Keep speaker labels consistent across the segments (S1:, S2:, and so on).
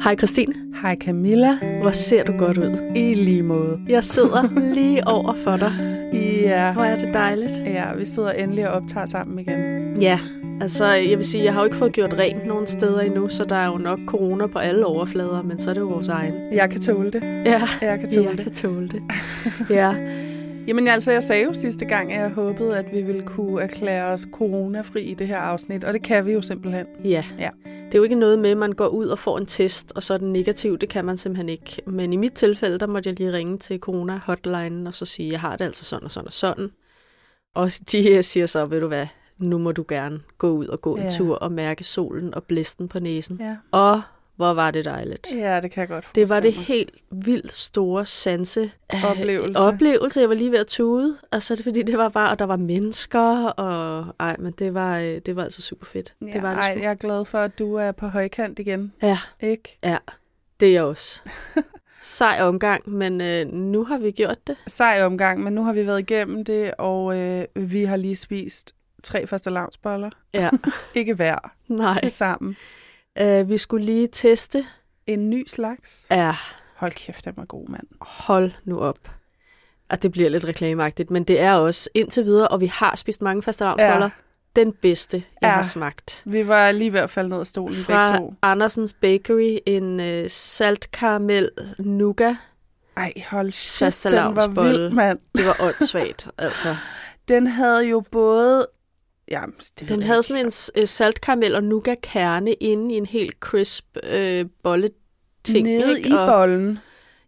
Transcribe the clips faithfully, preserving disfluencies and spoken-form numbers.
S1: Hej Christine.
S2: Hej Camilla.
S1: Hvor ser du godt ud.
S2: I lige måde.
S1: Jeg sidder lige over for dig.
S2: Ja.
S1: Hvor er det dejligt.
S2: Ja, vi sidder endelig og optager sammen igen.
S1: Ja, altså jeg vil sige, jeg har jo ikke fået gjort rent nogen steder endnu, så der er jo nok corona på alle overflader, men så er det jo vores egen.
S2: Jeg kan tåle det.
S1: Ja,
S2: jeg kan tåle
S1: jeg
S2: det.
S1: kan tåle det. Ja.
S2: Jamen altså, jeg sagde jo sidste gang, at jeg håbede, at vi ville kunne erklære os coronafri i det her afsnit, og det kan vi jo simpelthen.
S1: Ja.
S2: ja.
S1: Det er jo ikke noget med, at man går ud og får en test, og så er den negativ. Det kan man simpelthen ikke. Men i mit tilfælde, der måtte jeg lige ringe til corona-hotlinen og så sige, at jeg har det altså sådan og sådan og sådan. Og de siger så, ved du hvad, nu må du gerne gå ud og gå ja. en tur og mærke solen og blæsten på næsen.
S2: Ja.
S1: Og hvor var det dejligt.
S2: Ja, det kan jeg godt forstå.
S1: Det var det helt vildt store sanse
S2: oplevelse.
S1: Øh, oplevelse. Jeg var lige ved at tude. Altså, det, fordi det var bare, og der var mennesker, og ej, men det var, det var altså super fedt.
S2: Ja,
S1: det var det
S2: ej, jeg er glad for, at du er på højkant igen.
S1: Ja.
S2: Ikke?
S1: Ja, det er jeg også. Sej omgang, men øh, nu har vi gjort det.
S2: Sej omgang, men nu har vi været igennem det, og øh, vi har lige spist tre fastelavnsboller.
S1: Ja.
S2: Ikke hver.
S1: Nej.
S2: Til sammen.
S1: Uh, vi skulle lige teste.
S2: En ny slags?
S1: Ja.
S2: Hold kæft, den var god, mand.
S1: Hold nu op. Og det bliver lidt reklameagtigt, men det er også indtil videre, og vi har spist mange fastelavnsboller. Ja. Den bedste, jeg ja. har smagt.
S2: Vi var lige ved at falde ned af stolen
S1: fra
S2: begge to.
S1: Andersens Bakery, en uh, saltkaramel nougat.
S2: Ej, hold shit, den var vild, mand.
S1: Det var åndssvagt, altså.
S2: Den havde jo både... Ja, det
S1: den havde sådan en uh, saltkaramel og nougat-kerne inde i en helt crisp uh, bolleting.
S2: Nede
S1: ikke?
S2: i bollen.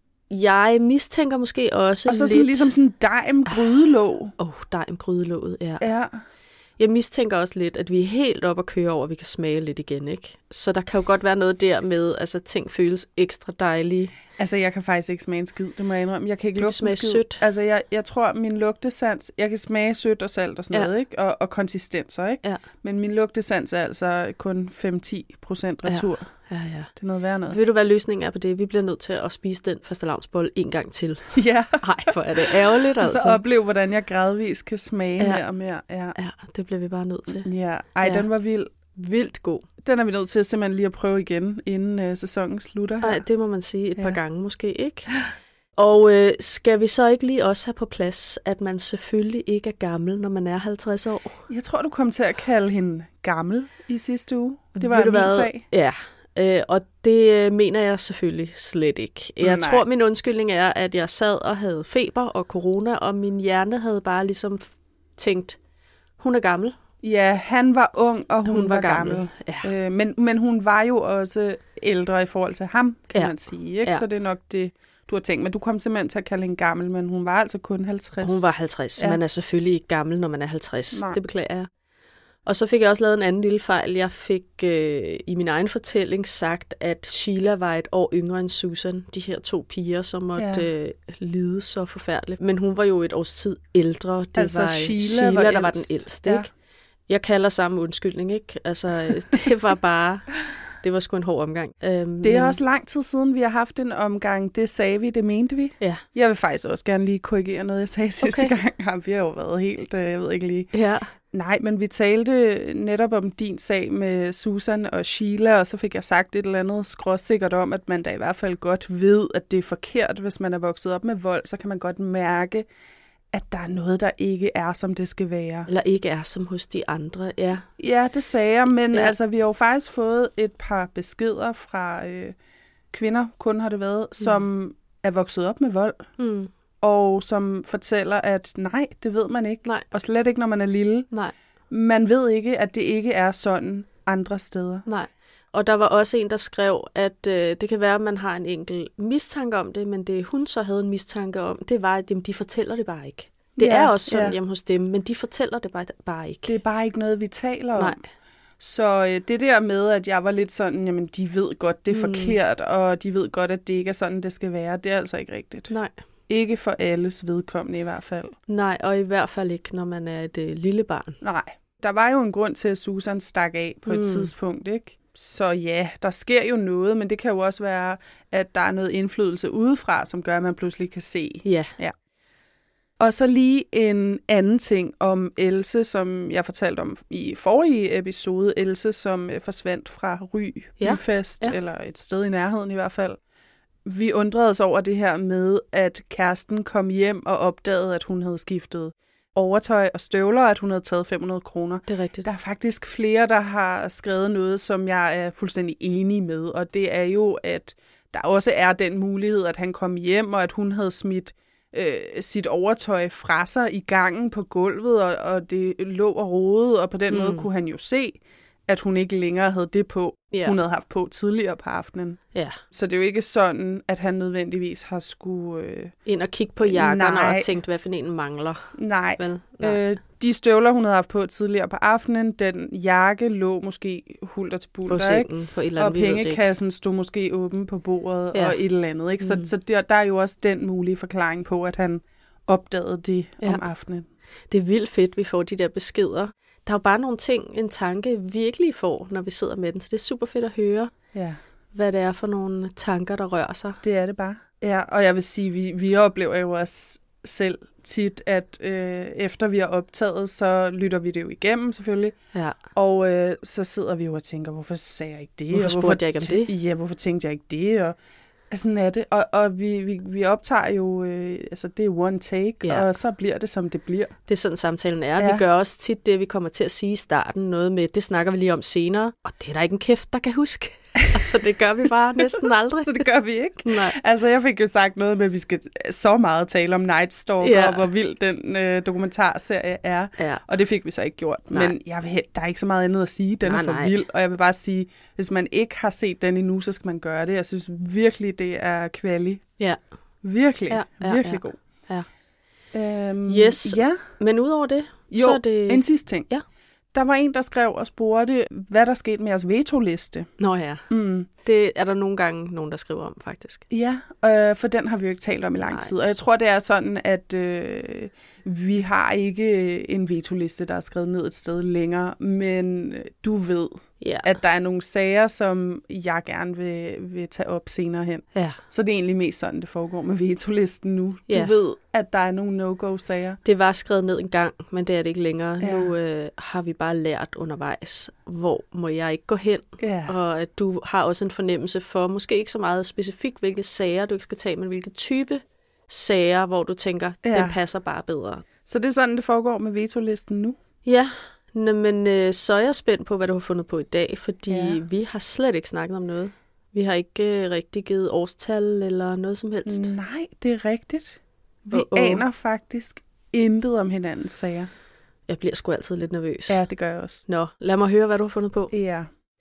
S1: Jeg mistænker måske også
S2: Og så
S1: lidt...
S2: sådan, ligesom sådan en dejm-grydelåg.
S1: Åh, oh, dejm-grydelåget, ja.
S2: Ja.
S1: Jeg mistænker også lidt, at vi er helt oppe at køre over, at vi kan smage lidt igen, ikke? Så der kan jo godt være noget der med, altså ting føles ekstra dejlige.
S2: Altså, jeg kan faktisk ikke smage en skid, det må jeg indrømme. Jeg kan ikke lugte
S1: smage
S2: skid.
S1: sødt.
S2: Altså, jeg, jeg tror, min lugtesans, jeg kan smage sødt og salt og sådan ja. noget, ikke? Og, og konsistenser, ikke?
S1: Ja.
S2: Men min lugtesans er altså kun fem til ti procent retur.
S1: Ja. Ja, ja.
S2: Det er noget værd noget.
S1: Ved du, hvad løsningen er på det? Vi bliver nødt til at spise den fastelavnsbolle en gang til.
S2: Ja.
S1: Nej, for er det ærgerligt, altså.
S2: Og så opleve, hvordan jeg gradvist kan smage ja. mere og mere. Ja.
S1: ja, det bliver vi bare nødt til.
S2: Ja, ej, ja. den var vild.
S1: Vildt god.
S2: Den er vi nødt til simpelthen lige at prøve igen, inden øh, sæsonen slutter.
S1: Nej, det må man sige et
S2: ja.
S1: par gange måske, ikke? Og øh, skal vi så ikke lige også have på plads, at man selvfølgelig ikke er gammel, når man er halvtreds år?
S2: Jeg tror, du kom til at kalde hende gammel i sidste uge. Det var en min sag.
S1: Ja, øh, og det øh, mener jeg selvfølgelig slet ikke. Jeg
S2: Nej.
S1: tror, min undskyldning er, at jeg sad og havde feber og corona, og min hjerne havde bare ligesom tænkt, hun er gammel.
S2: Ja, han var ung, og hun,
S1: hun
S2: var,
S1: var gammel.
S2: gammel.
S1: Ja.
S2: Øh, men, men hun var jo også ældre i forhold til ham, kan
S1: ja.
S2: man sige. Ikke?
S1: Ja.
S2: Så det er nok det, du har tænkt. Men du kom simpelthen til at kalde hende gammel, men hun var altså kun halvtreds.
S1: Hun var halvtreds. Ja. Man er selvfølgelig ikke gammel, når man er halvtreds.
S2: Nej.
S1: Det beklager jeg. Og så fik jeg også lavet en anden lille fejl. Jeg fik øh, i min egen fortælling sagt, at Sheila var et år yngre end Susan. De her to piger, som måtte ja. øh, lide så forfærdeligt. Men hun var jo et års tid ældre. Det
S2: altså
S1: var
S2: Sheila,
S1: Sheila
S2: var
S1: der var den ældste. Ja. Ikke? Jeg kalder samme undskyldning, ikke? Altså, det var bare... Det var sgu en hård omgang. Øhm,
S2: det er
S1: men...
S2: også lang tid siden, vi har haft en omgang. Det sagde vi, det mente vi.
S1: Ja.
S2: Jeg vil faktisk også gerne lige korrigere noget, jeg sagde sidste
S1: okay.
S2: gang. Ja, vi har jo været helt, jeg ved ikke lige...
S1: Ja.
S2: Nej, men vi talte netop om din sag med Susan og Sheila, og så fik jeg sagt et eller andet skråsikkert om, at man da i hvert fald godt ved, at det er forkert, hvis man er vokset op med vold, så kan man godt mærke, at der er noget, der ikke er, som det skal være.
S1: Eller ikke er som hos de andre, ja.
S2: Ja, det sagde jeg, men
S1: ja.
S2: altså, vi har jo faktisk fået et par beskeder fra øh, kvinder, kun har det været, mm. som er vokset op med vold.
S1: Mm.
S2: Og som fortæller, at nej, det ved man ikke.
S1: Nej.
S2: Og slet ikke, når man er lille.
S1: Nej.
S2: Man ved ikke, at det ikke er sådan andre steder.
S1: Nej. Og der var også en, der skrev, at øh, det kan være, at man har en enkelt mistanke om det, men det hun så havde en mistanke om, det var, at jamen, de fortæller det bare ikke. Det ja, er også sådan ja. hjemme hos dem, men de fortæller det bare, bare ikke.
S2: Det er bare ikke noget, vi taler om.
S1: Nej.
S2: Så øh, det der med, at jeg var lidt sådan, jamen de ved godt, det er mm. forkert, og de ved godt, at det ikke er sådan, det skal være, det er altså ikke rigtigt.
S1: Nej.
S2: Ikke for alles vedkommende i hvert fald.
S1: Nej, og i hvert fald ikke, når man er et øh, lille barn.
S2: Nej. Der var jo en grund til, at Susan stak af på et mm. tidspunkt, ikke? Så ja, der sker jo noget, men det kan jo også være, at der er noget indflydelse udefra, som gør, at man pludselig kan se.
S1: Ja.
S2: ja. Og så lige en anden ting om Else, som jeg fortalte om i forrige episode. Else, som forsvandt fra Ry
S1: Ja.
S2: Byfest,
S1: Ja.
S2: eller et sted i nærheden i hvert fald. Vi undrede os over det her med, at kæresten kom hjem og opdagede, at hun havde skiftet overtøj og støvler, og at hun havde taget fem hundrede kroner.
S1: Det er rigtigt.
S2: Der er faktisk flere, der har skrevet noget, som jeg er fuldstændig enig med, og det er jo, at der også er den mulighed, at han kom hjem, og at hun havde smidt øh, sit overtøj fra sig i gangen på gulvet, og, og det lå og rodede, og på den mm. måde kunne han jo se, at hun ikke længere havde det på,
S1: Ja.
S2: hun havde haft på tidligere på aftenen.
S1: Ja.
S2: Så det er jo ikke sådan, at han nødvendigvis har skulle... Øh...
S1: Ind og kigge på jakkerne
S2: Nej.
S1: og tænkt, hvad for en mangler.
S2: Nej.
S1: Vel? Nej.
S2: Øh, de støvler, hun havde haft på tidligere på aftenen, den jakke lå måske hulter til
S1: På
S2: bulter, ikke?
S1: sengen, på et eller
S2: Og
S1: andet, vi ved det ikke.
S2: pengekassen stod måske åben på bordet
S1: Ja.
S2: og et eller andet. Ikke? Så,
S1: Mm.
S2: så der, der er jo også den mulige forklaring på, at han opdagede det
S1: Ja.
S2: om aftenen.
S1: Det er vildt fedt, vi får de der beskeder. Der er jo bare nogle ting, en tanke virkelig får, når vi sidder med den. Så det er super fedt at høre,
S2: Ja,
S1: hvad det er for nogle tanker, der rører sig.
S2: det er det bare. Ja, og jeg vil sige, vi, vi oplever jo også selv tit, at øh, efter vi har optaget, så lytter vi det jo igennem selvfølgelig.
S1: Ja.
S2: Og øh, så sidder vi jo og tænker, hvorfor sagde jeg ikke det?
S1: Hvorfor
S2: Og
S1: spurgte jeg ikke om det?
S2: tæ- Ja, hvorfor tænkte jeg ikke det? Og sådan er det. Og, og vi, vi, vi optager jo, øh, altså det er one take,
S1: Ja.
S2: og så bliver det, som det bliver.
S1: Det er sådan, samtalen er.
S2: Ja.
S1: Vi gør også tit det, vi kommer til at sige i starten. Noget med, det snakker vi lige om senere. Og det er der ikke en kæft, der kan huske. Altså, det gør vi bare næsten aldrig.
S2: Så det gør vi ikke.
S1: Nej.
S2: Altså, jeg fik jo sagt noget med, at vi skal så meget tale om Night Stalker,
S1: Ja.
S2: og hvor vild den øh, dokumentarserie er.
S1: Ja.
S2: Og det fik vi så ikke gjort.
S1: Nej.
S2: Men jeg vil, he- der er ikke så meget andet at sige. Den
S1: Nej,
S2: er for
S1: nej.
S2: vild. Og jeg vil bare sige, hvis man ikke har set den endnu, så skal man gøre det. Jeg synes virkelig, det er kvali.
S1: Ja.
S2: Virkelig,
S1: Ja, ja,
S2: virkelig
S1: ja.
S2: god.
S1: Ja.
S2: Øhm,
S1: Yes.
S2: Ja,
S1: Men udover det,
S2: jo,
S1: så er det...
S2: en sidste ting.
S1: Ja.
S2: Der var en, der skrev og spurgte, hvad der skete med jeres vetoliste.
S1: Nå ja,
S2: Mm.
S1: det er der nogle gange nogen, der skriver om, faktisk.
S2: Ja, øh, for den har vi jo ikke talt om i lang
S1: Nej.
S2: tid. Og jeg tror, det er sådan, at øh, vi har ikke en vetoliste, der er skrevet ned et sted længere, men du ved,
S1: Ja.
S2: at der er nogle sager, som jeg gerne vil, vil tage op senere hen.
S1: ja.
S2: Så det er egentlig mest sådan, det foregår med vetolisten nu.
S1: Ja.
S2: Du ved, at der er nogle no-go-sager.
S1: Det var skrevet ned en gang, men det er det ikke længere.
S2: Ja.
S1: Nu øh, har vi bare lært undervejs, hvor må jeg ikke gå hen.
S2: Ja.
S1: Og at du har også en fornemmelse for, måske ikke så meget specifikt, hvilke sager du ikke skal tage, men hvilke type sager, hvor du tænker,
S2: Ja.
S1: ja. den passer bare bedre.
S2: Så det er sådan, det foregår med vetolisten nu.
S1: Ja, Nå, men øh, så er jeg spændt på, hvad du har fundet på i dag, fordi
S2: Ja.
S1: ja. vi har slet ikke snakket om noget. Vi har ikke øh, rigtig givet årstal eller noget som helst.
S2: Nej, det er rigtigt. Vi
S1: Uh-oh.
S2: aner faktisk intet om hinandens sager.
S1: Jeg bliver sgu altid lidt nervøs.
S2: Ja, det gør jeg også.
S1: Nå, lad mig høre, hvad du har fundet på.
S2: Ja.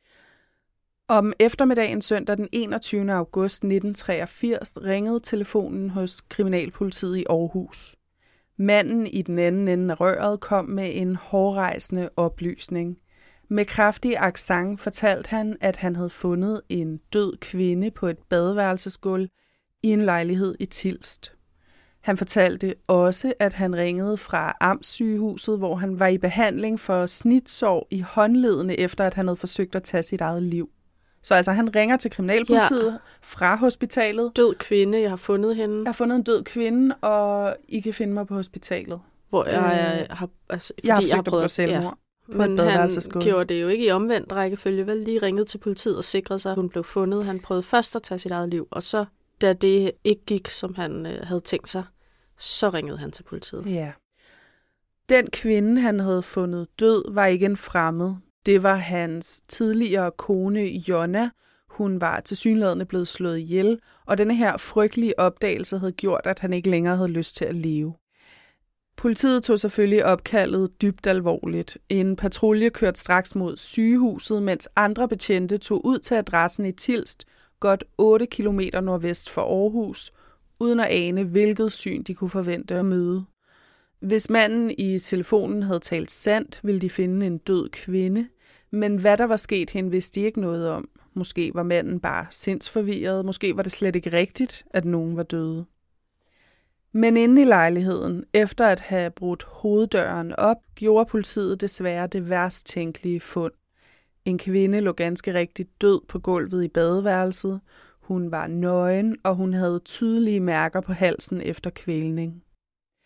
S2: Om eftermiddagen søndag den enogtyvende august nitten treogfirs ringede telefonen hos Kriminalpolitiet i Aarhus. Manden i den anden ende af røret kom med en hårrejsende oplysning. Med kraftig accent fortalte han, at han havde fundet en død kvinde på et badeværelsesgulv i en lejlighed i Tilst. Han fortalte også, at han ringede fra Amtssygehuset, hvor han var i behandling for snitsår i håndledene, efter at han havde forsøgt at tage sit eget liv. Så altså, han ringer til Kriminalpolitiet ja. fra hospitalet.
S1: Død kvinde, jeg har fundet hende,
S2: Jeg har fundet en død kvinde, og I kan finde mig på hospitalet.
S1: hvor jeg
S2: Øh,
S1: har, altså, fordi
S2: Jeg har
S1: jeg
S2: forsøgt
S1: har
S2: at begå
S1: prøvet
S2: selvmord
S1: ja.
S2: på et
S1: Men han
S2: badeværelsesgulv.
S1: gjorde det jo ikke i omvendt rækkefølge, vel lige ringede til politiet og sikrede sig, at hun blev fundet. Han prøvede først at tage sit eget liv, og så, da det ikke gik, som han øh, havde tænkt sig, så ringede han til politiet.
S2: Ja. Den kvinde, han havde fundet død, var ikke en fremmed. Det var hans tidligere kone, Jonna. Hun var tilsyneladende blevet slået ihjel, og denne her frygtelige opdagelse havde gjort, at han ikke længere havde lyst til at leve. Politiet tog selvfølgelig opkaldet dybt alvorligt. En patrulje kørte straks mod sygehuset, mens andre betjente tog ud til adressen i Tilst, godt otte kilometer nordvest for Aarhus, uden at ane, hvilket syn de kunne forvente at møde. Hvis manden i telefonen havde talt sandt, ville de finde en død kvinde, men hvad der var sket hende, vidste de ikke noget om. Måske var manden bare sindsforvirret, måske var det slet ikke rigtigt, at nogen var døde. Men inde i lejligheden, efter at have brudt hoveddøren op, gjorde politiet desværre det værst tænkelige fund. En kvinde lå ganske rigtigt død på gulvet i badeværelset. Hun var nøgen, og hun havde tydelige mærker på halsen efter kvælning.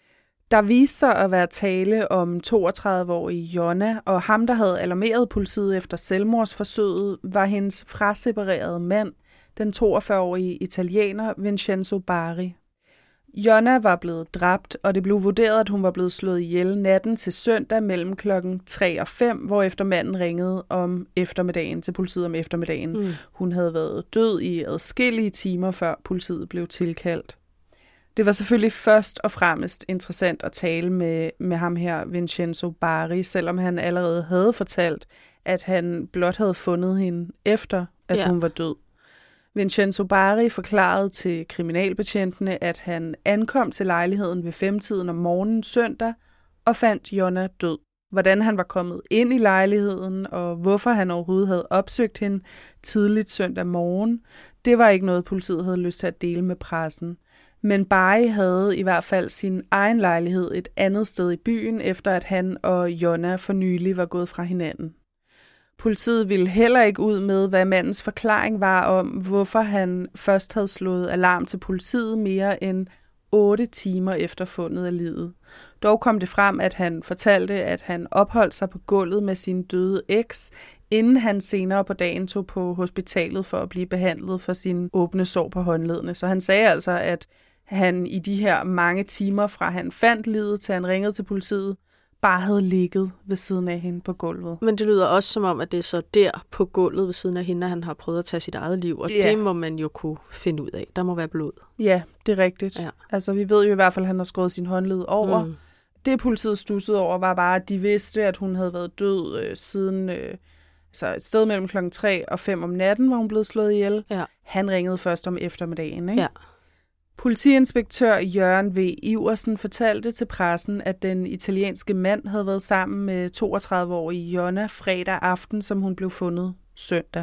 S2: Der viste sig at være tale om toogtredive-årige Jonna, og ham, der havde alarmeret politiet efter selvmordsforsøget, var hendes fraseparerede mand, den toogfyrre-årige italiener Vincenzo Bari. Jonna var blevet dræbt, og det blev vurderet, at hun var blevet slået ihjel natten til søndag mellem klokken tre og fem, hvorefter manden ringede om eftermiddagen til politiet om eftermiddagen. Mm. Hun havde været død i adskillige timer, før politiet blev tilkaldt. Det var selvfølgelig først og fremmest interessant at tale med, med ham her, Vincenzo Bari, selvom han allerede havde fortalt, at han blot havde fundet hende efter, at ja. hun var død. Vincenzo Bari forklarede til kriminalbetjentene, at han ankom til lejligheden ved femtiden om morgenen søndag og fandt Jonna død. Hvordan han var kommet ind i lejligheden og hvorfor han overhovedet havde opsøgt hende tidligt søndag morgen, det var ikke noget, politiet havde lyst til at dele med pressen. Men Bari havde i hvert fald sin egen lejlighed et andet sted i byen, efter at han og Jonna for nylig var gået fra hinanden. Politiet ville heller ikke ud med, hvad mandens forklaring var om, hvorfor han først havde slået alarm til politiet mere end otte timer efter fundet af livet. Dog kom det frem, at han fortalte, at han opholdt sig på gulvet med sin døde eks, inden han senere på dagen tog på hospitalet for at blive behandlet for sine åbne sår på håndledene. Så han sagde altså, at han i de her mange timer fra han fandt livet til han ringede til politiet, bare havde ligget ved siden af hende på gulvet.
S1: Men det lyder også som om, at det er så der på gulvet ved siden af hende, at han har prøvet at tage sit eget liv, og ja. det må man jo kunne finde ud af. Der må være blod.
S2: Ja, det er rigtigt. Ja. Altså, vi ved jo i hvert fald, at han har skåret sin håndled over. Mm. Det politiet stussede over var bare, at de vidste, at hun havde været død øh, siden øh, altså et sted mellem klokken tre og fem om natten, var hun blevet slået ihjel. Ja. Han ringede først om eftermiddagen, ikke? Ja. Politiinspektør Jørgen V. Iversen fortalte til pressen, at den italienske mand havde været sammen med toogtredive-årige Jonna fredag aften, som hun blev fundet søndag.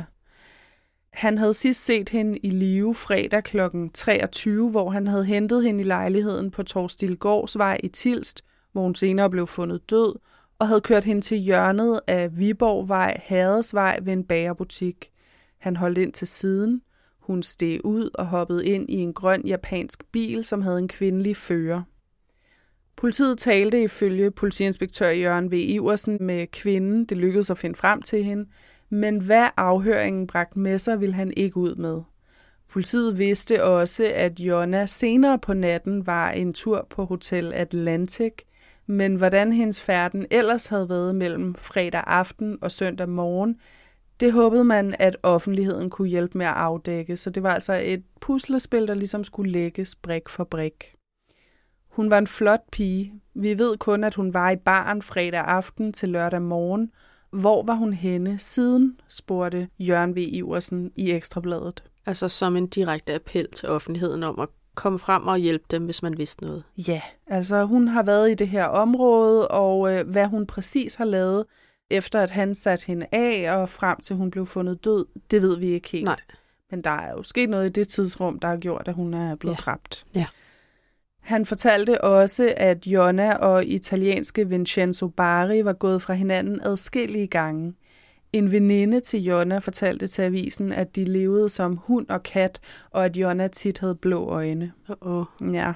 S2: Han havde sidst set hende i live fredag klokken treogtyve, hvor han havde hentet hende i lejligheden på Torstilgårdsvej i Tilst, hvor hun senere blev fundet død, og havde kørt hende til hjørnet af Viborgvej, Hadersvej ved en bagerbutik. Han holdt ind til siden. Hun steg ud og hoppede ind i en grøn japansk bil, som havde en kvindelig fører. Politiet talte ifølge politiinspektør Jørgen V. Iversen med kvinden. Det lykkedes at finde frem til hende. Men hvad afhøringen bragte med sig, ville han ikke ud med. Politiet vidste også, at Jonna senere på natten var en tur på Hotel Atlantic, men hvordan hendes færden ellers havde været mellem fredag aften og søndag morgen, det håbede man, at offentligheden kunne hjælpe med at afdække, så det var altså et puslespil, der ligesom skulle lægges brik for brik. Hun var en flot pige. Vi ved kun, at hun var i baren fredag aften til lørdag morgen. Hvor var hun henne siden, spurgte Jørgen V. Iversen i Ekstrabladet.
S1: Altså som en direkte appel til offentligheden om at komme frem og hjælpe dem, hvis man vidste noget.
S2: Ja, altså hun har været i det her område, og øh, hvad hun præcis har lavet, efter at han satte hende af, og frem til hun blev fundet død, det ved vi ikke helt.
S1: Nej.
S2: Men der er jo sket noget i det tidsrum, der har gjort, at hun er blevet
S1: ja.
S2: dræbt.
S1: Ja.
S2: Han fortalte også, at Jonna og italienske Vincenzo Bari var gået fra hinanden adskillige gange. En veninde til Jonna fortalte til avisen, at de levede som hund og kat, og at Jonna tit havde blå øjne.
S1: Uh-oh.
S2: Ja.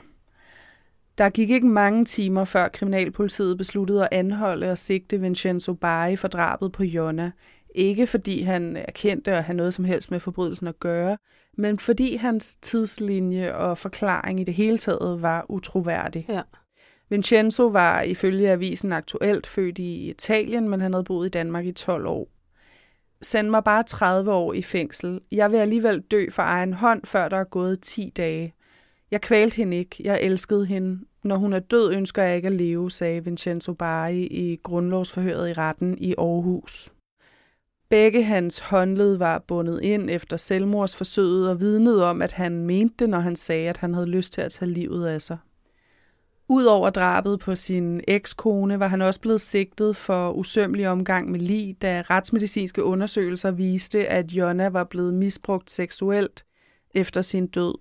S2: Der gik ikke mange timer, før kriminalpolitiet besluttede at anholde og sigte Vincenzo Bari for drabet på Jonna. Ikke fordi han erkendte at have noget som helst med forbrydelsen at gøre, men fordi hans tidslinje og forklaring i det hele taget var utroværdig.
S1: Ja.
S2: Vincenzo var ifølge avisen aktuelt født i Italien, men han havde boet i Danmark i tolv år. Send mig bare tredive år i fængsel. Jeg vil alligevel dø for egen hånd, før der er gået ti dage. Jeg kvalte hende ikke. Jeg elskede hende. Når hun er død, ønsker jeg ikke at leve, sagde Vincenzo Bari i grundlovsforhøret i retten i Aarhus. Begge hans håndled var bundet ind efter selvmordsforsøget og vidnede om, at han mente det, når han sagde, at han havde lyst til at tage livet af sig. Udover drabet på sin ekskone var han også blevet sigtet for usømmelig omgang med lig, da retsmedicinske undersøgelser viste, at Jonna var blevet misbrugt seksuelt efter sin død.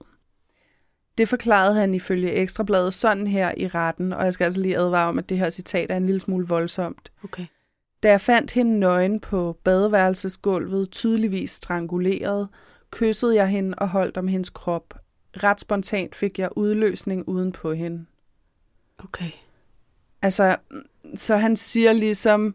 S2: Det forklarede han ifølge Ekstrabladet sådan her i retten, og jeg skal altså lige advare om, at det her citat er en lille smule voldsomt.
S1: Okay.
S2: Da jeg fandt hende nøgen på badeværelsesgulvet, tydeligvis stranguleret, kyssede jeg hende og holdt om hendes krop. Ret spontant fik jeg udløsning uden på hende.
S1: Okay.
S2: Altså, så han siger ligesom...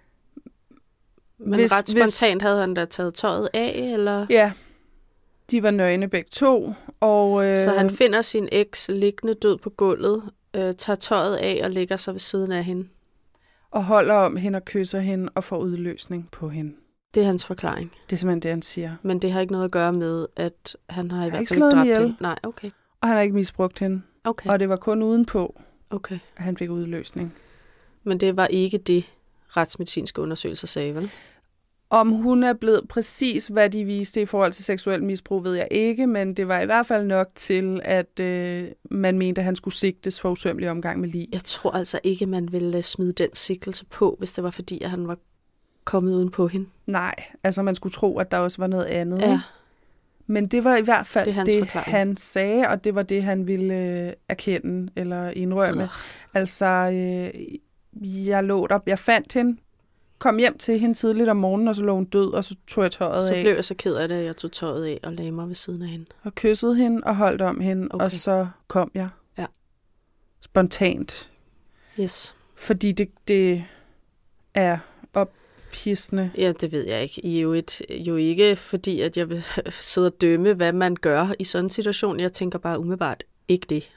S1: Men hvis, ret spontant hvis, havde han da taget tøjet af, eller?
S2: Ja, de var nøgne begge to. Og, øh,
S1: så han finder sin eks liggende død på gulvet, øh, tager tøjet af og lægger sig ved siden af hende.
S2: Og holder om hende og kysser hende og får udløsning på hende.
S1: Det er hans forklaring.
S2: Det er simpelthen det, han siger.
S1: Men det har ikke noget at gøre med, at han har i
S2: han
S1: hvert fald ikke dræbt hende. Nej, okay.
S2: Og han har ikke misbrugt hende.
S1: Okay.
S2: Og det var kun udenpå,
S1: okay.
S2: at han fik udløsning.
S1: Men det var ikke det, retsmedicinske undersøgelser sagde, vel?
S2: Om hun er blevet præcis, hvad de viste i forhold til seksuel misbrug, ved jeg ikke, men det var i hvert fald nok til, at øh, man mente, at han skulle sigtes for usømmelig omgang med lig.
S1: Jeg tror altså ikke, man ville smide den sigtelse på, hvis det var fordi, at han var kommet uden på hende.
S2: Nej, altså man skulle tro, at der også var noget andet.
S1: Ja.
S2: Men det var i hvert fald det, det han sagde, og det var det, han ville øh, erkende eller indrømme. Øh. Altså, øh, jeg lå der, jeg fandt hende, kom hjem til hende tidligt om morgenen, og så lå hun død, og så tog jeg tøjet af.
S1: Så blev jeg så ked af det, at jeg tog tøjet af og lagde mig ved siden af hende.
S2: Og kyssede hende og holdt om hende, okay. Og så kom jeg.
S1: Ja.
S2: Spontant.
S1: Yes.
S2: Fordi det, det er ophissende.
S1: Ja, det ved jeg ikke. I er jo, et, jo ikke, fordi at jeg vil sidde og dømme, hvad man gør i sådan en situation. Jeg tænker bare umiddelbart, ikke det.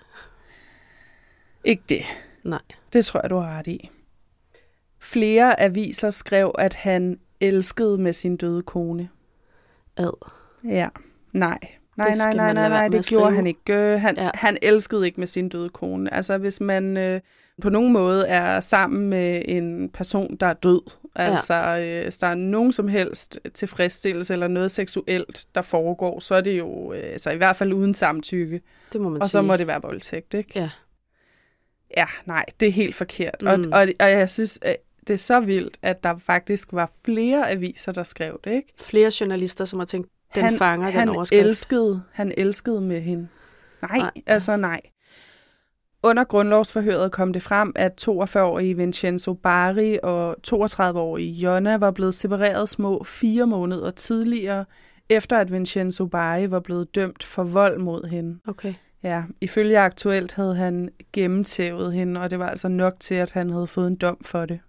S2: Ikke det.
S1: Nej.
S2: Det tror jeg, du har ret i. Flere aviser skrev, at han elskede med sin døde kone.
S1: Ad.
S2: Ja. Nej. Nej, nej, nej, nej, nej, det gjorde han ikke. Han,
S1: ja.
S2: han elskede ikke med sin døde kone. Altså, hvis man øh, på nogen måde er sammen med en person, der er død, ja. altså, øh, hvis der er nogen som helst tilfredsstillelse eller noget seksuelt, der foregår, så er det jo øh, altså, i hvert fald uden samtykke.
S1: Det må man
S2: og
S1: sige.
S2: så må det være voldtægt, ikke?
S1: Ja.
S2: Ja, nej, det er helt forkert. Mm. Og, og, og jeg synes, det er så vildt, at der faktisk var flere aviser, der skrev det, ikke?
S1: Flere journalister, som har tænkt, den han, fanger
S2: han
S1: den overskrift.
S2: Elskede, han elskede med hende. Nej, nej, altså nej. Under grundlovsforhøret kom det frem, at toogfyrre-årige Vincenzo Bari og toogtredive-årige Jonna var blevet separeret små fire måneder tidligere, efter at Vincenzo Bari var blevet dømt for vold mod hende.
S1: Okay.
S2: Ja, ifølge Aktuelt havde han gennemtævet hende, og det var altså nok til, at han havde fået en dom for det.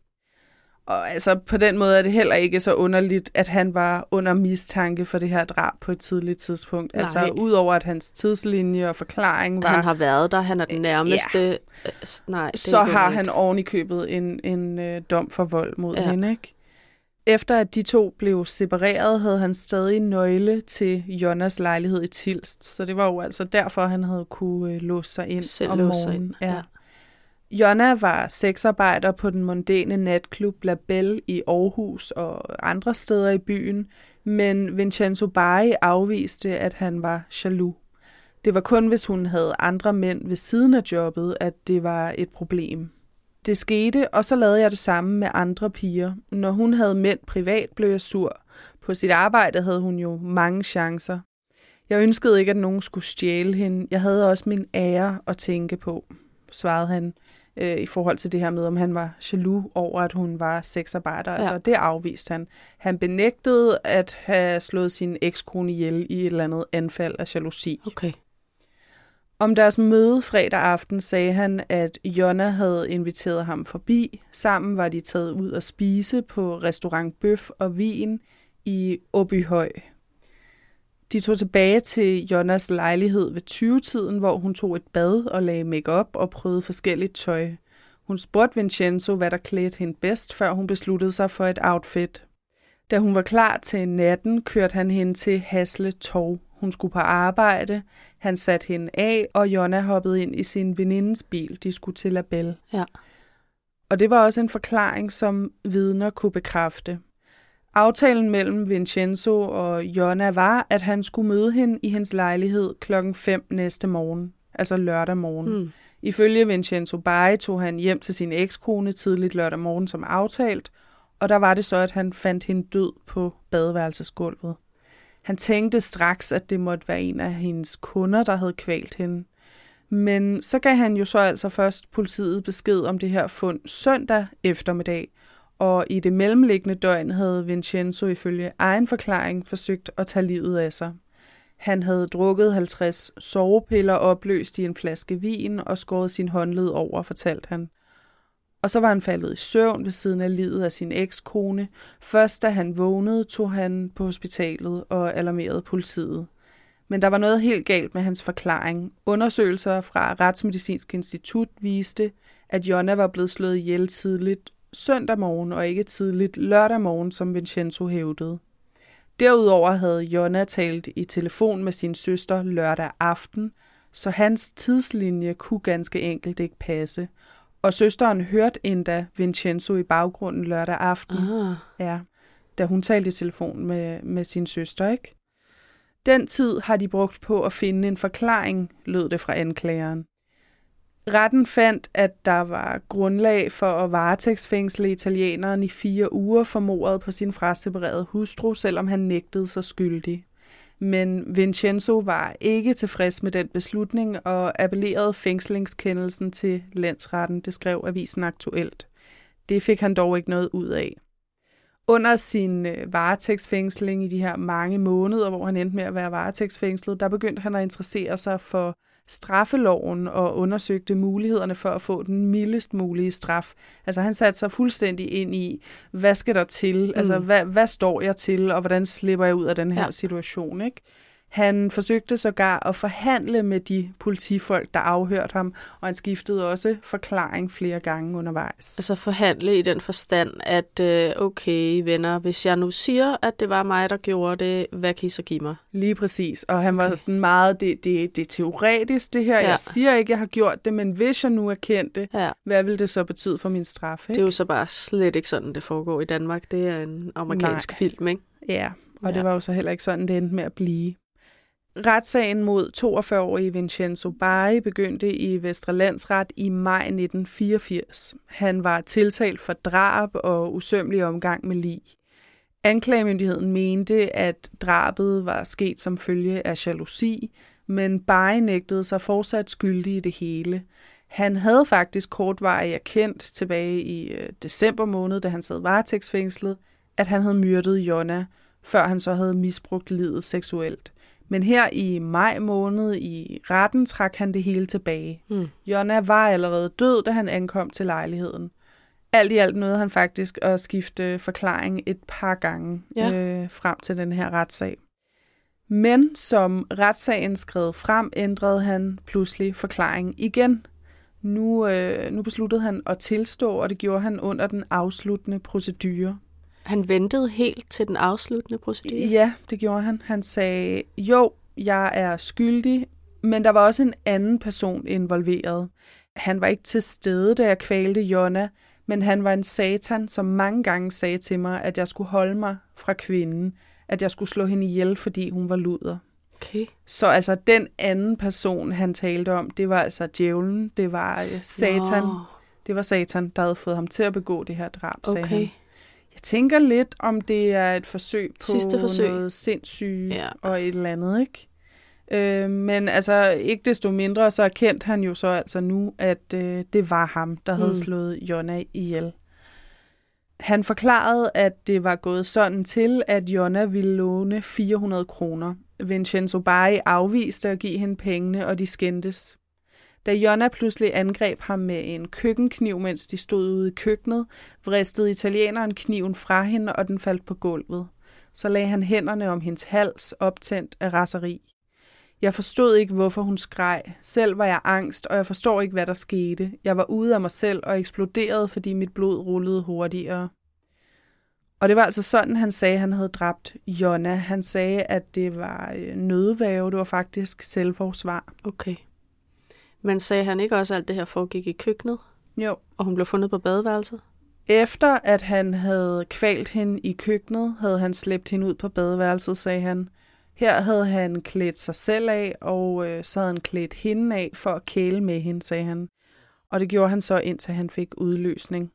S2: Og altså på den måde er det heller ikke så underligt, at han var under mistanke for det her drab på et tidligt tidspunkt. Nej. Altså udover at hans tidslinje og forklaring var...
S1: Han har været der, han er den nærmeste... Ja. Nej, det
S2: så har han oven i købet en, en øh, dom for vold mod ja. hende, ikke? Efter at de to blev separeret, havde han stadig nøgle til Jonnas lejlighed i Tilst. Så det var jo altså derfor, han havde kunne øh, låse sig ind
S1: Selv
S2: om morgenen.
S1: Ind. Ja.
S2: Ja. Jonna var sexarbejder på den mondæne natklub La Belle i Aarhus og andre steder i byen, men Vincenzo Bari afviste, at han var jaloux. Det var kun, hvis hun havde andre mænd ved siden af jobbet, at det var et problem. Det skete, og så lavede jeg det samme med andre piger. Når hun havde mænd privat, blev jeg sur. På sit arbejde havde hun jo mange chancer. Jeg ønskede ikke, at nogen skulle stjæle hende. Jeg havde også min ære at tænke på, svarede han, øh, i forhold til det her med, om han var jaloux over, at hun var sexarbejder. Ja. Altså, det afviste han. Han benægtede at have slået sin ekskone ihjel i et eller andet anfald af jalousi.
S1: Okay.
S2: Om deres møde fredag aften sagde han, at Jonna havde inviteret ham forbi. Sammen var de taget ud at spise på restaurant Bøf og Vin i Åbyhøj. De tog tilbage til Jonnas lejlighed ved tyve-tiden, hvor hun tog et bad og lagde make-up og prøvede forskelligt tøj. Hun spurgte Vincenzo, hvad der klædte hende bedst, før hun besluttede sig for et outfit. Da hun var klar til natten, kørte han hende til Hasle Torv. Hun skulle på arbejde, han satte hende af, og Jonna hoppede ind i sin venindes bil. De skulle til La Belle.
S1: Ja.
S2: Og det var også en forklaring, som vidner kunne bekræfte. Aftalen mellem Vincenzo og Jonna var, at han skulle møde hende i hendes lejlighed klokken fem næste morgen, altså lørdag morgen. Mm. Ifølge Vincenzo Bari tog han hjem til sin ekskone tidligt lørdag morgen som aftalt, og der var det så, at han fandt hende død på badeværelsesgulvet. Han tænkte straks, at det måtte være en af hendes kunder, der havde kvalt hende. Men så gav han jo så altså først politiet besked om det her fund søndag eftermiddag, og i det mellemliggende døgn havde Vincenzo ifølge egen forklaring forsøgt at tage livet af sig. Han havde drukket halvtreds sovepiller opløst i en flaske vin og skåret sin håndled over, fortalte han. Og så var han faldet i søvn ved siden af liget af sin ekskone. Først da han vågnede, tog han på hospitalet og alarmerede politiet. Men der var noget helt galt med hans forklaring. Undersøgelser fra Retsmedicinsk Institut viste, at Jonna var blevet slået ihjel tidligt søndag morgen og ikke tidligt lørdag morgen, som Vincenzo hævdede. Derudover havde Jonna talt i telefon med sin søster lørdag aften, så hans tidslinje kunne ganske enkelt ikke passe. Og søsteren hørte endda Vincenzo i baggrunden lørdag aften,
S1: Ah.
S2: ja, da hun talte i telefon med, med sin søster, ikke? Den tid har de brugt på at finde en forklaring, lød det fra anklageren. Retten fandt, at der var grundlag for at varetægtsfængsle italieneren i fire uger for mordet på sin fraseparerede hustru, selvom han nægtede sig skyldig. Men Vincenzo var ikke tilfreds med den beslutning og appellerede fængslingskendelsen til landsretten, det skrev avisen Aktuelt. Det fik han dog ikke noget ud af. Under sin varetægtsfængsling i de her mange måneder, hvor han endte med at være varetægtsfængslet, der begyndte han at interessere sig for straffeloven og undersøgte mulighederne for at få den mildest mulige straf. Altså han satte sig fuldstændig ind i, hvad skal der til? Mm. Altså hvad, hvad står jeg til, og hvordan slipper jeg ud af den her ja. situation, ikke? Han forsøgte sågar at forhandle med de politifolk, der afhørte ham, og han skiftede også forklaring flere gange undervejs.
S1: Altså forhandle i den forstand, at okay venner, hvis jeg nu siger, at det var mig, der gjorde det, hvad kan I så give mig?
S2: Lige præcis, og han var okay. sådan meget, det, det, det er teoretisk det her, ja. Jeg siger ikke, jeg har gjort det, men hvis jeg nu erkendte det, ja. Hvad vil det så betyde for min straf? Ikke?
S1: Det er jo så bare slet ikke sådan, det foregår i Danmark. Det er en amerikansk Nej. film, ikke?
S2: Ja, og ja. Det var jo så heller ikke sådan, det endte med at blive. Retssagen mod toogfyrre-årige Vincenzo Bari begyndte i Vestre Landsret i maj nitten fireogfirs. Han var tiltalt for drab og usømmelig omgang med lig. Anklagemyndigheden mente, at drabet var sket som følge af jalousi, men Bari nægtede sig fortsat skyldig i det hele. Han havde faktisk kortvarigt erkendt tilbage i december måned, da han sad varetægtsfængslet, at han havde myrdet Jonna, før han så havde misbrugt liget seksuelt. Men her i maj måned i retten trak han det hele tilbage. Mm. Jonna var allerede død, da han ankom til lejligheden. Alt i alt nåede han faktisk at skifte forklaring et par gange ja. øh, frem til den her retssag. Men som retssagen skred frem, ændrede han pludselig forklaringen igen. Nu, øh, nu besluttede han at tilstå, og det gjorde han under den afsluttende procedure.
S1: Han ventede helt til den afsluttende procedure?
S2: Ja, det gjorde han. Han sagde, jo, jeg er skyldig, men der var også en anden person involveret. Han var ikke til stede, da jeg kvalte Jonna, men han var en satan, som mange gange sagde til mig, at jeg skulle holde mig fra kvinden, at jeg skulle slå hende ihjel, fordi hun var luder.
S1: Okay.
S2: Så altså den anden person, han talte om, det var altså djævlen, det var uh, satan. No. Det var satan, der havde fået ham til at begå det her drab, sagde
S1: okay.
S2: han. Jeg tænker lidt, om det er et forsøg på
S1: Sidste forsøg.
S2: noget sindssygt
S1: ja.
S2: og et eller andet, ikke? Øh, men altså ikke desto mindre, så erkendte han jo så altså nu, at øh, det var ham, der havde mm. slået Jonna ihjel. Han forklarede, at det var gået sådan til, at Jonna ville låne fire hundrede kroner. Vincenzo Bari afviste at give hende pengene, og de skændtes. Da Jonna pludselig angreb ham med en køkkenkniv, mens de stod ude i køkkenet, vristede italieneren kniven fra hende, og den faldt på gulvet. Så lagde han hænderne om hendes hals, optændt af raseri. Jeg forstod ikke, hvorfor hun skreg. Selv var jeg angst, og jeg forstår ikke, hvad der skete. Jeg var ude af mig selv og eksploderede, fordi mit blod rullede hurtigere. Og det var altså sådan, han sagde, at han havde dræbt Jonna. Han sagde, at det var nødværge, det var faktisk selvforsvar.
S1: Okay. Men sagde han ikke også, at alt det her foregik i køkkenet?
S2: Jo.
S1: Og hun blev fundet på badeværelset?
S2: Efter at han havde kvalt hende i køkkenet, havde han slæbt hende ud på badeværelset, sagde han. Her havde han klædt sig selv af, og øh, så havde han klædt hende af for at kæle med hende, sagde han. Og det gjorde han så, indtil han fik udløsning.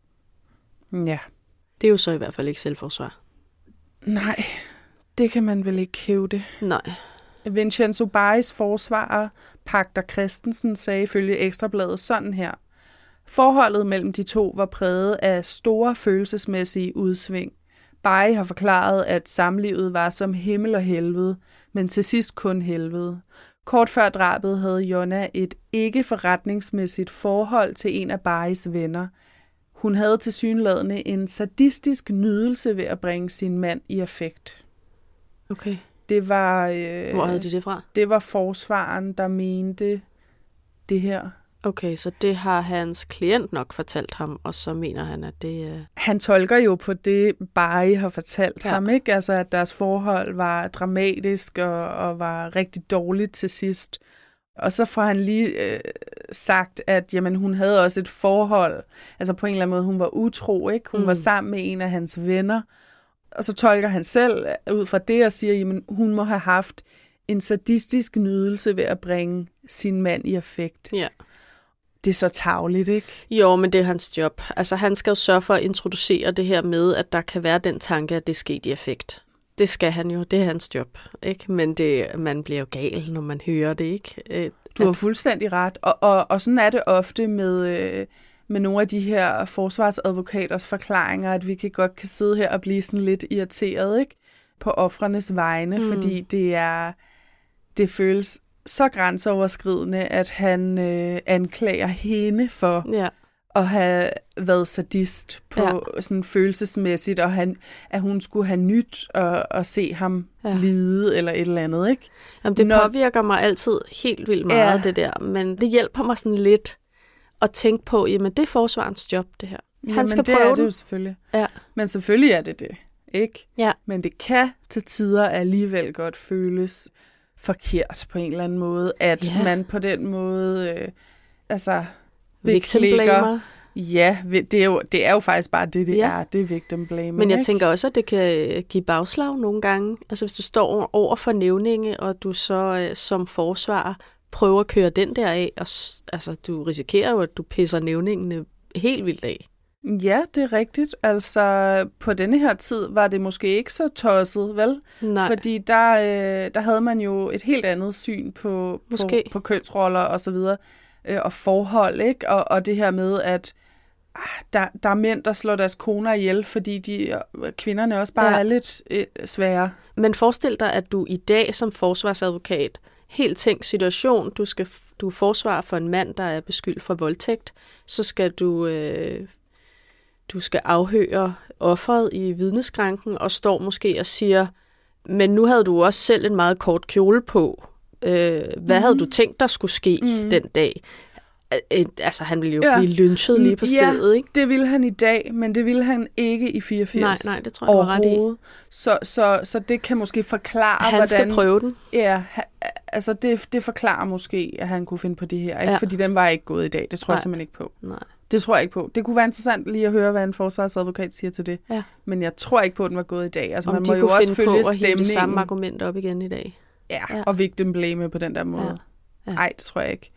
S2: Ja.
S1: Det er jo så i hvert fald ikke selvforsvar.
S2: Nej, det kan man vel ikke hævde.
S1: Nej.
S2: Vincenzo Baris forsvarer, Pagter Christensen, sagde ifølge Ekstrabladet sådan her. Forholdet mellem de to var præget af store følelsesmæssige udsving. Bari har forklaret, at samlivet var som himmel og helvede, men til sidst kun helvede. Kort før drabet havde Jonna et ikke forretningsmæssigt forhold til en af Baris venner. hun havde tilsyneladende en sadistisk nydelse ved at bringe sin mand i affekt.
S1: Okay.
S2: Det var, øh,
S1: Hvor havde de det fra?
S2: Det var forsvaren, der mente det her.
S1: Okay, så det har hans klient nok fortalt ham, og så mener han, at det... Øh...
S2: Han tolker jo på det, Bari har fortalt
S1: ja.
S2: ham, ikke? Altså, at deres forhold var dramatisk og, og var rigtig dårligt til sidst. Og så får han lige øh, sagt, at jamen, hun havde også et forhold. Altså på en eller anden måde, hun var utro, ikke? Hun mm. var sammen med en af hans venner. Og så tolker han selv ud fra det og siger, jamen, hun må have haft en sadistisk nydelse ved at bringe sin mand i affekt.
S1: Ja.
S2: Det er så tarveligt, ikke?
S1: Jo, men det er hans job. Altså, han skal jo sørge for at introducere det her med, at der kan være den tanke, at det er sket i affekt. Det skal han jo. Det er hans job, ikke? Men det, man bliver jo gal, når man hører det, ikke?
S2: Du har fuldstændig ret. Og, og, og sådan er det ofte med, med nogle af de her forsvarsadvokaters forklaringer, at vi kan godt kan sidde her og blive sådan lidt irriteret, ikke? På ofrenes vegne, mm. fordi det er det føles så grænseoverskridende, at han øh, anklager hende for
S1: ja.
S2: at have været sadist på ja. sådan følelsesmæssigt, og han, at hun skulle have nyt at, at se ham ja. lide eller et eller andet, ikke?
S1: Jamen, det
S2: Når...
S1: påvirker mig altid helt vildt meget, ja. det der, men det hjælper mig sådan lidt at tænke på, jamen det er forsvarens job, det her. Han
S2: jamen,
S1: skal
S2: det
S1: prøve
S2: er
S1: den.
S2: det jo selvfølgelig.
S1: Ja.
S2: Men selvfølgelig er det det, ikke?
S1: Ja.
S2: Men det kan til tider alligevel godt føles forkert på en eller anden måde, at ja. man på den måde øh, altså
S1: victim-blamer.
S2: Ja, det er, jo, det er jo faktisk bare det, det
S1: ja.
S2: er. Det er victim-blaming.
S1: Men jeg
S2: ikke?
S1: tænker også, at det kan give bagslag nogle gange. Altså hvis du står over for nævninge, og du så øh, som forsvarer prøver at køre den der af, og altså, du risikerer jo, at du pisser nævningene helt vildt af.
S2: Ja, det er rigtigt. Altså, på denne her tid var det måske ikke så tosset, vel?
S1: Nej.
S2: Fordi der, øh, der havde man jo et helt andet syn på, på, på kønsroller og så videre, øh, og forhold, ikke? Og, og det her med, at ah, der, der er mænd, der slår deres koner ihjel, fordi de, kvinderne også bare ja. er lidt øh, svære.
S1: Men forestil dig, at du i dag som forsvarsadvokat, helt tænkt situation, du skal du forsvare for en mand, der er beskyldt for voldtægt, så skal du... Øh, Du skal afhøre offeret i vidneskranken og står måske og siger, men nu havde du også selv en meget kort kjole på. Øh, hvad mm. havde du tænkt, der skulle ske mm. den dag? Altså, han ville jo ja. blive lynchet lige på stedet,
S2: ja,
S1: ikke?
S2: det ville han i dag, men det ville han ikke i fireogfirs.
S1: Nej, nej, det tror jeg, var ret i.
S2: Så, så, så det kan måske forklare,
S1: han
S2: hvordan...
S1: Han skal prøve den.
S2: Ja, ha, altså det, det forklarer måske, at han kunne finde på det her, ikke?
S1: Ja.
S2: Fordi den var ikke gået i dag. Det tror nej. jeg simpelthen ikke på.
S1: Nej.
S2: Det tror jeg ikke på. Det kunne være interessant lige at høre, hvad en forsvarsadvokat siger til det.
S1: Ja.
S2: Men jeg tror ikke på, at den var gået i dag. Altså,
S1: om
S2: man
S1: de
S2: må jo også følge
S1: stemningen.
S2: Om de kunne finde
S1: de samme argumenter op igen i dag.
S2: Ja, ja. og victim blame på den der måde.
S1: Ja. Ja.
S2: Nej, det tror jeg ikke.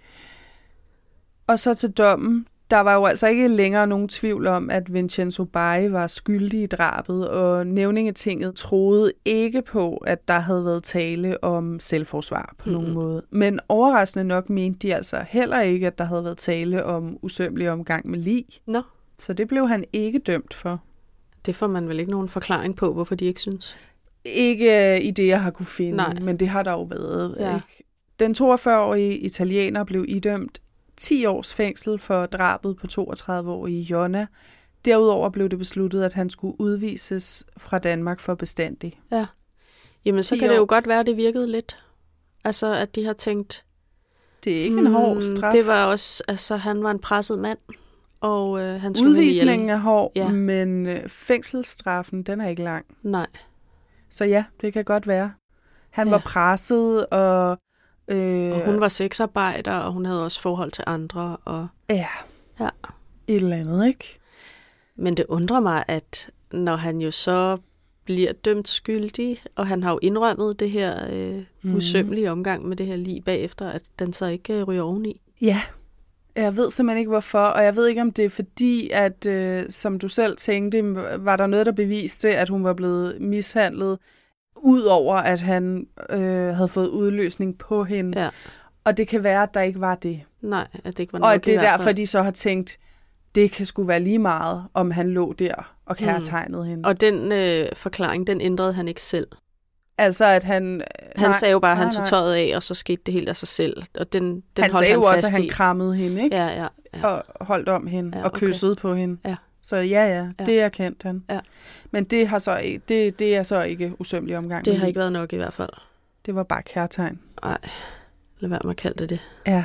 S2: Og så til dommen. Der var jo altså ikke længere nogen tvivl om, at Vincenzo Bari var skyldig i drabet, og nævningetinget troede ikke på, at der havde været tale om selvforsvar på mm-hmm. nogen måde. Men overraskende nok mente de altså heller ikke, at der havde været tale om usømmelig omgang med lig.
S1: Nå.
S2: Så det blev han ikke dømt for.
S1: Det får man vel ikke nogen forklaring på, hvorfor de ikke synes?
S2: Ikke i det, jeg har kunne finde,
S1: Nej.
S2: men det har der jo været.
S1: Ja.
S2: Ikke? Den toogfyrre-årige italiener blev idømt ti års fængsel for drabet på toogtredive-årige Jonna. Derudover blev det besluttet, at han skulle udvises fra Danmark for bestandig.
S1: Ja. Jamen, så kan det jo godt være, at det virkede lidt. Altså, at de har tænkt...
S2: Det er ikke hmm, en hård straf.
S1: Det var også... Altså, han var en presset mand, og øh, han skulle
S2: udvisningen er hård,
S1: ja.
S2: men fængselsstraffen, den er ikke lang.
S1: Nej.
S2: Så ja, det kan godt være. Han ja. var presset, og...
S1: Øh, og hun var sexarbejder, og hun havde også forhold til andre. Og...
S2: Ja,
S1: ja,
S2: et eller andet, ikke?
S1: Men det undrer mig, at når han jo så bliver dømt skyldig, og han har jo indrømmet det her øh, mm. usømmelige omgang med det her lige bagefter, at den så ikke øh, ryger oveni.
S2: Ja, jeg ved simpelthen ikke hvorfor, og jeg ved ikke, om det er fordi, at øh, som du selv tænkte, var der noget, der beviste, at hun var blevet mishandlet, udover at han øh, havde fået udløsning på hende.
S1: Ja.
S2: Og det kan være, at der ikke var det.
S1: Nej, at det ikke var
S2: nok. Og
S1: at
S2: det er derfor, de så har tænkt, det kan sgu være lige meget, om han lå der og kærtegnede mm. hende.
S1: Og den øh, forklaring, den ændrede han ikke selv.
S2: Altså, at han...
S1: Han nej, sagde jo bare, at han tog tøjet af, og så skete det helt af sig selv. Og den, den
S2: han
S1: holdt
S2: sagde
S1: han
S2: jo
S1: fast
S2: også, at han
S1: i.
S2: krammede hende, ikke?
S1: Ja, ja, ja.
S2: Og holdt om hende,
S1: ja,
S2: og
S1: okay.
S2: kyssede på hende.
S1: Ja.
S2: Så ja, ja, ja. det er kendt han.
S1: Ja.
S2: Men det, har så, det, det er så ikke usømmelig omgang.
S1: Det har ikke været nok i hvert fald.
S2: Det var bare kærtegn.
S1: Nej, lad være med at kalde det det.
S2: Ja.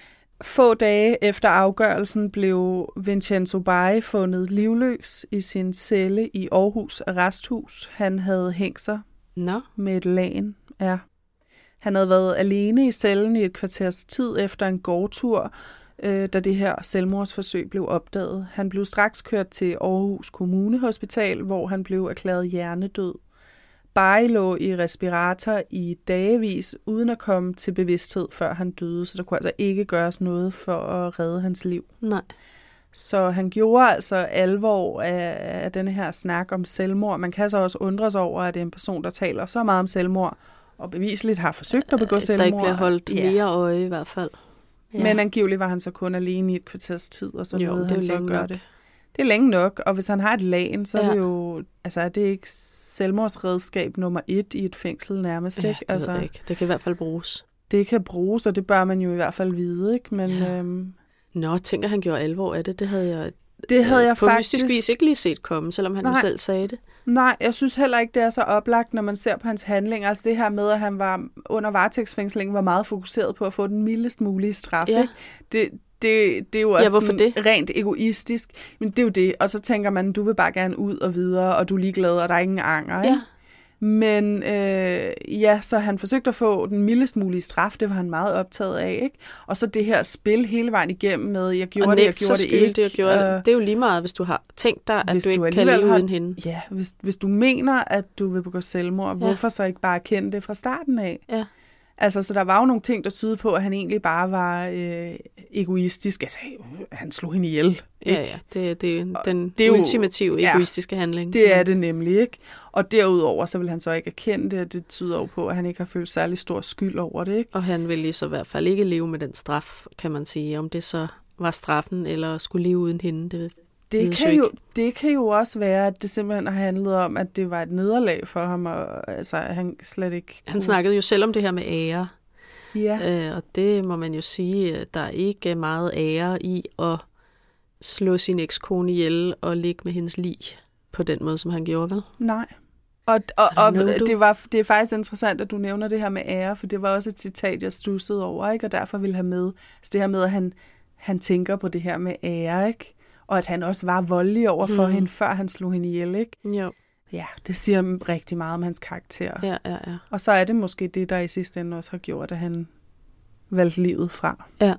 S2: Få dage efter afgørelsen blev Vincenzo Bari fundet livløs i sin celle i Aarhus Arresthus. Han havde hængt sig
S1: Nå.
S2: med et lagen. Ja. Han havde været alene i cellen i et kvarters tid efter en gårdtur, øh, da det her selvmordsforsøg blev opdaget. Han blev straks kørt til Aarhus Kommunehospital, hvor han blev erklæret hjernedød. Bari lå i respirator i dagevis, uden at komme til bevidsthed, før han døde, så der kunne altså ikke gøres noget for at redde hans liv.
S1: Nej.
S2: Så han gjorde altså alvor af, af denne her snak om selvmord. Man kan så også undre sig over, at det er en person, der taler så meget om selvmord, og bevisligt har forsøgt at begå selvmord. Der
S1: ikke bliver holdt
S2: ja.
S1: mere øje i hvert fald.
S2: Ja. Men angiveligt var han så kun alene i et kvarters tid, og så
S1: jo,
S2: nåede han så at gøre
S1: nok.
S2: det. Det er længe nok, og hvis han har et lagen, så
S1: ja.
S2: er det jo, altså er det ikke selvmordsredskab nummer et i et fængsel nærmest,
S1: ja,
S2: ikke?
S1: det
S2: altså,
S1: ved jeg ikke. Det kan i hvert fald bruges.
S2: Det kan bruges, og det bør man jo i hvert fald vide, ikke? Men,
S1: ja.
S2: øhm,
S1: Nå, tænker han gjorde alvor af det. Det havde jeg,
S2: det havde jeg
S1: på
S2: faktisk...
S1: mystisk vis ikke lige set komme, selvom han jo selv sagde det.
S2: Nej, jeg synes heller ikke, det er så oplagt, når man ser på hans handlinger. Altså det her med, at han var under varetægtsfængslingen, var meget fokuseret på at få den mildest mulige straf.
S1: Ja.
S2: Ikke? Det, det, det er jo også
S1: ja, sådan det?
S2: rent egoistisk. Men det er jo det. Og så tænker man, du vil bare gerne ud og videre, og du er ligeglad, og der er ingen anger. Ikke?
S1: Ja.
S2: Men øh, ja, så han forsøgte at få den mildest mulige straf, det var han meget optaget af, ikke? Og så det her spil hele vejen igennem med, jeg gjorde det, jeg gjorde det ikke.
S1: Det, jeg gjorde uh, det. Det er jo lige meget, hvis du har tænkt dig, at du ikke
S2: du
S1: kan leve
S2: har,
S1: uden hende.
S2: Ja, hvis, hvis du mener, at du vil begå selvmord, ja. Hvorfor så ikke bare erkende det fra starten af?
S1: Ja.
S2: Altså, så der var jo nogle ting, der tydede på, at han egentlig bare var øh, egoistisk. Altså, han slog hende ihjel. Ikke?
S1: Ja, ja. Det, det er så, den
S2: det er
S1: ultimative
S2: jo,
S1: egoistiske ja, handling.
S2: Det er det nemlig, ikke? Og derudover, så vil han så ikke erkende det, og det tyder jo på, at han ikke har følt særlig stor skyld over det, ikke?
S1: Og han ville lige så i hvert fald ikke leve med den straf, kan man sige. Om det så var straffen, eller skulle leve uden hende, det
S2: Det kan, jo, det kan jo også være, at det simpelthen har handlet om, at det var et nederlag for ham, og altså, han slet ikke...
S1: Han snakkede jo selv om det her med ære.
S2: Ja.
S1: Øh, og det må man jo sige, der er ikke meget ære i at slå sin ekskone ihjel og ligge med hendes lig på den måde, som han gjorde, vel?
S2: Nej. Og, og, og det, var, det er faktisk interessant, at du nævner det her med ære, for det var også et citat, jeg stussede over, ikke? Og derfor ville have med, altså det her med, at han, han tænker på det her med ære, ikke? Og at han også var voldelig over for mm. hende, før han slog hende ihjel, ikke?
S1: Jo.
S2: Ja, det siger rigtig meget om hans karakter.
S1: Ja, ja, ja.
S2: Og så er det måske det, der i sidste ende også har gjort, at han valgte livet fra.
S1: Ja.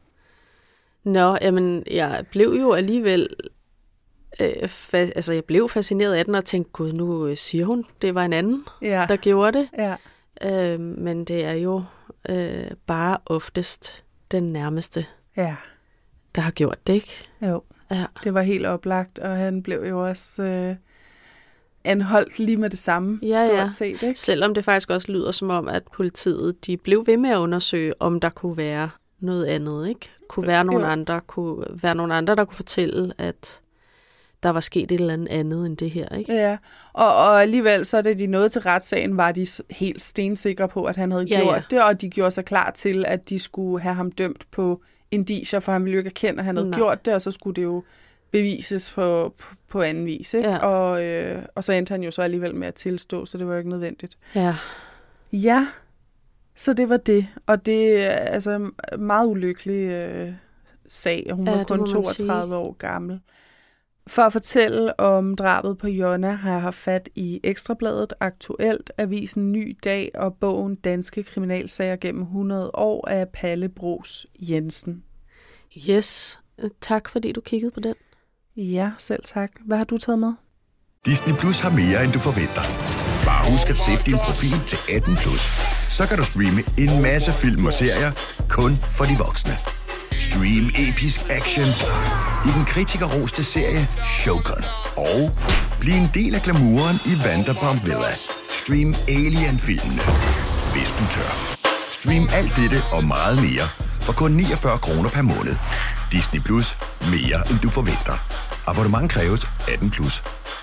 S1: Nå, jamen, jeg blev jo alligevel... Øh, fa- altså, jeg blev fascineret af den og tænkte, gud, nu øh, siger hun, det var en anden,
S2: ja.
S1: der gjorde det.
S2: Ja.
S1: Øh, men det er jo øh, bare oftest den nærmeste,
S2: ja.
S1: der har gjort det, ikke?
S2: Jo.
S1: Ja.
S2: Det var helt oplagt, og han blev jo også øh, anholdt lige med det samme,
S1: ja,
S2: stort
S1: ja.
S2: set. Ikke?
S1: Selvom det faktisk også lyder som om, at politiet de blev ved med at undersøge, om der kunne være noget andet, ikke? Kunne være nogle andre, kunne være nogle andre, der kunne fortælle, at der var sket et eller andet andet end det her, ikke?
S2: Ja, og, og alligevel så da de nåede til retssagen, var de helt stensikre på, at han havde
S1: ja,
S2: gjort
S1: ja.
S2: det, og de gjorde sig klar til, at de skulle have ham dømt på indicier, for han ville jo ikke erkende, at han havde Nej. gjort det, og så skulle det jo bevises på, på, på anden vis, ikke?
S1: Ja.
S2: Og, øh, og så endte han jo så alligevel med at tilstå, så det var jo ikke nødvendigt.
S1: Ja.
S2: Ja, så det var det, og det er altså meget ulykkelig øh, sag, og hun ja, var kun toogtredive år gammel. For at fortælle om drabet på Jonna, har jeg haft fat i Ekstrabladet, Aktuelt, avisen Ny Dag og bogen Danske Kriminalsager gennem hundrede år af Palle Bros Jensen.
S1: Yes, tak fordi du kiggede på den.
S2: Ja, selv tak. Hvad har du taget med?
S3: Disney Plus har mere, end du forventer. Bare husk at sætte din profil til atten plus. Så kan du streame en masse film og serier kun for de voksne. Stream episk action i den kritikerroste serie Shogun. Og bliv en del af glamouren i Vanderpump Villa. Stream Alien-filmene, hvis du tør. Stream alt dette og meget mere for kun niogfyrre kroner per måned. Disney Plus. Mere end du forventer. Abonnement kræves atten plus.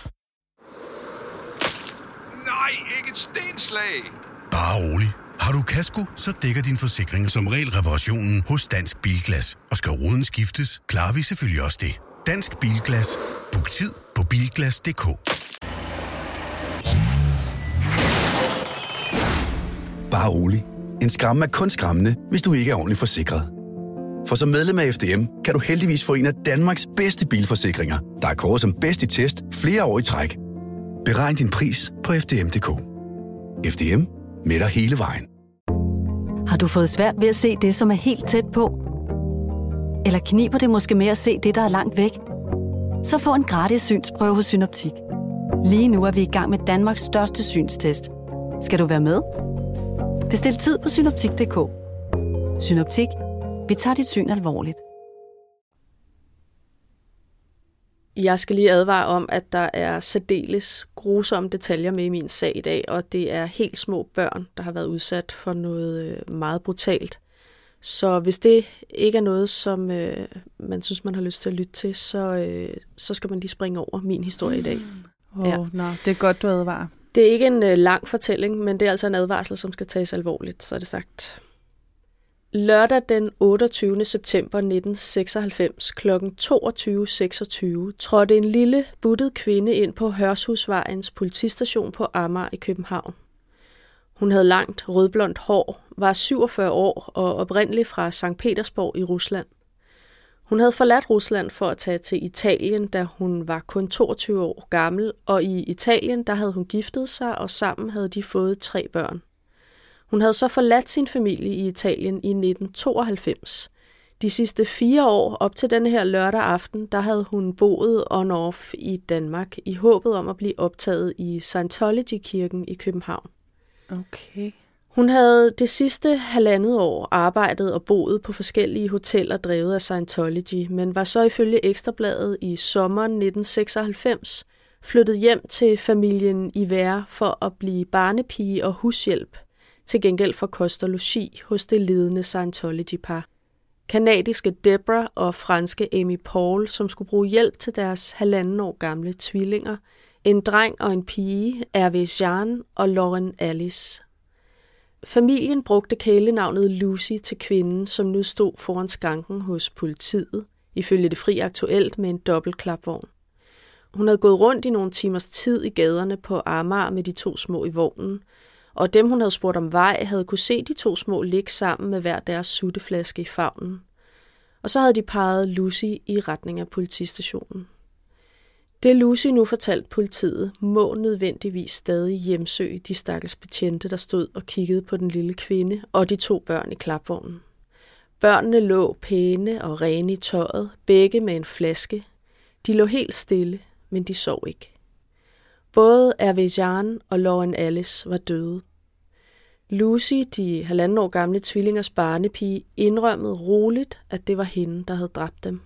S4: Nej, ikke et stenslag!
S5: Bare rolig. Har du kasko, så dækker din forsikring som regel reparationen hos Dansk Bilglas. Og skal ruden skiftes, klarer vi selvfølgelig også det. Dansk Bilglas. Book tid på bilglas punktum d k.
S6: Bare rolig. En skræmme er kun skræmmende, hvis du ikke er ordentligt forsikret. For som medlem af F D M kan du heldigvis få en af Danmarks bedste bilforsikringer, der er kåret som bedst i test flere år i træk. Beregn din pris på f d m punktum d k. F D M med dig hele vejen.
S7: Har du fået svært ved at se det, som er helt tæt på? Eller kniber det måske med at se det, der er langt væk? Så få en gratis synsprøve hos Synoptik. Lige nu er vi i gang med Danmarks største synstest. Skal du være med? Bestil tid på synoptik punktum d k. Synoptik. Vi tager dit syn alvorligt.
S1: Jeg skal lige advare om, at der er særdeles grusomme detaljer med i min sag i dag, og det er helt små børn, der har været udsat for noget meget brutalt. Så hvis det ikke er noget, som øh, man synes, man har lyst til at lytte til, så, øh, så skal man lige springe over min historie i dag.
S2: Åh, oh, ja. Nå, det er godt, du advarer.
S1: Det er ikke en øh, lang fortælling, men det er altså en advarsel, som skal tages alvorligt, så er det sagt. Lørdag den otteogtyvende september nitten seksoghalvfems kl. toogtyve seksogtyve trådte en lille, buttet kvinde ind på Hørshusvejens politistation på Amager i København. Hun havde langt rødblondt hår, var syvogfyrre år og oprindelig fra Sankt Petersborg i Rusland. Hun havde forladt Rusland for at tage til Italien, da hun var kun toogtyve år gammel, og i Italien der havde hun giftet sig, og sammen havde de fået tre børn. Hun havde så forladt sin familie i Italien i nitten tooghalvfems. De sidste fire år op til denne her lørdag aften, der havde hun boet on-off i Danmark i håbet om at blive optaget i Scientology-kirken i København.
S2: Okay.
S1: Hun havde det sidste halvandet år arbejdet og boet på forskellige hoteller drevet af Scientology, men var så ifølge Ekstrabladet i sommeren nitten seksoghalvfems flyttet hjem til familien i Vær for at blive barnepige og hushjælp, til gengæld for kost og logi hos det ledende Scientology-par. Kanadiske Deborah og franske Amy Paul, som skulle bruge hjælp til deres halvanden år gamle tvillinger, en dreng og en pige, Hervé Jean og Lauren Alice. Familien brugte kælenavnet Lucy til kvinden, som nu stod foran skranken hos politiet, ifølge Det Fri Aktuelt med en dobbeltklapvogn. Hun havde gået rundt i nogle timers tid i gaderne på Amager med de to små i vognen, og dem, hun havde spurgt om vej, havde kunne se de to små ligge sammen med hver deres sutteflaske i favnen. Og så havde de peget Lucy i retning af politistationen. Det Lucy nu fortalte politiet, må nødvendigvis stadig hjemsøge de stakkels betjente, der stod og kiggede på den lille kvinde og de to børn i klapvognen. Børnene lå pæne og rene i tøjet, begge med en flaske. De lå helt stille, men de sov ikke. Både Hervé Jean og Lauren Alice var døde. Lucy, de halvanden år gamle tvillingers barnepige, indrømmede roligt, at det var hende, der havde dræbt dem.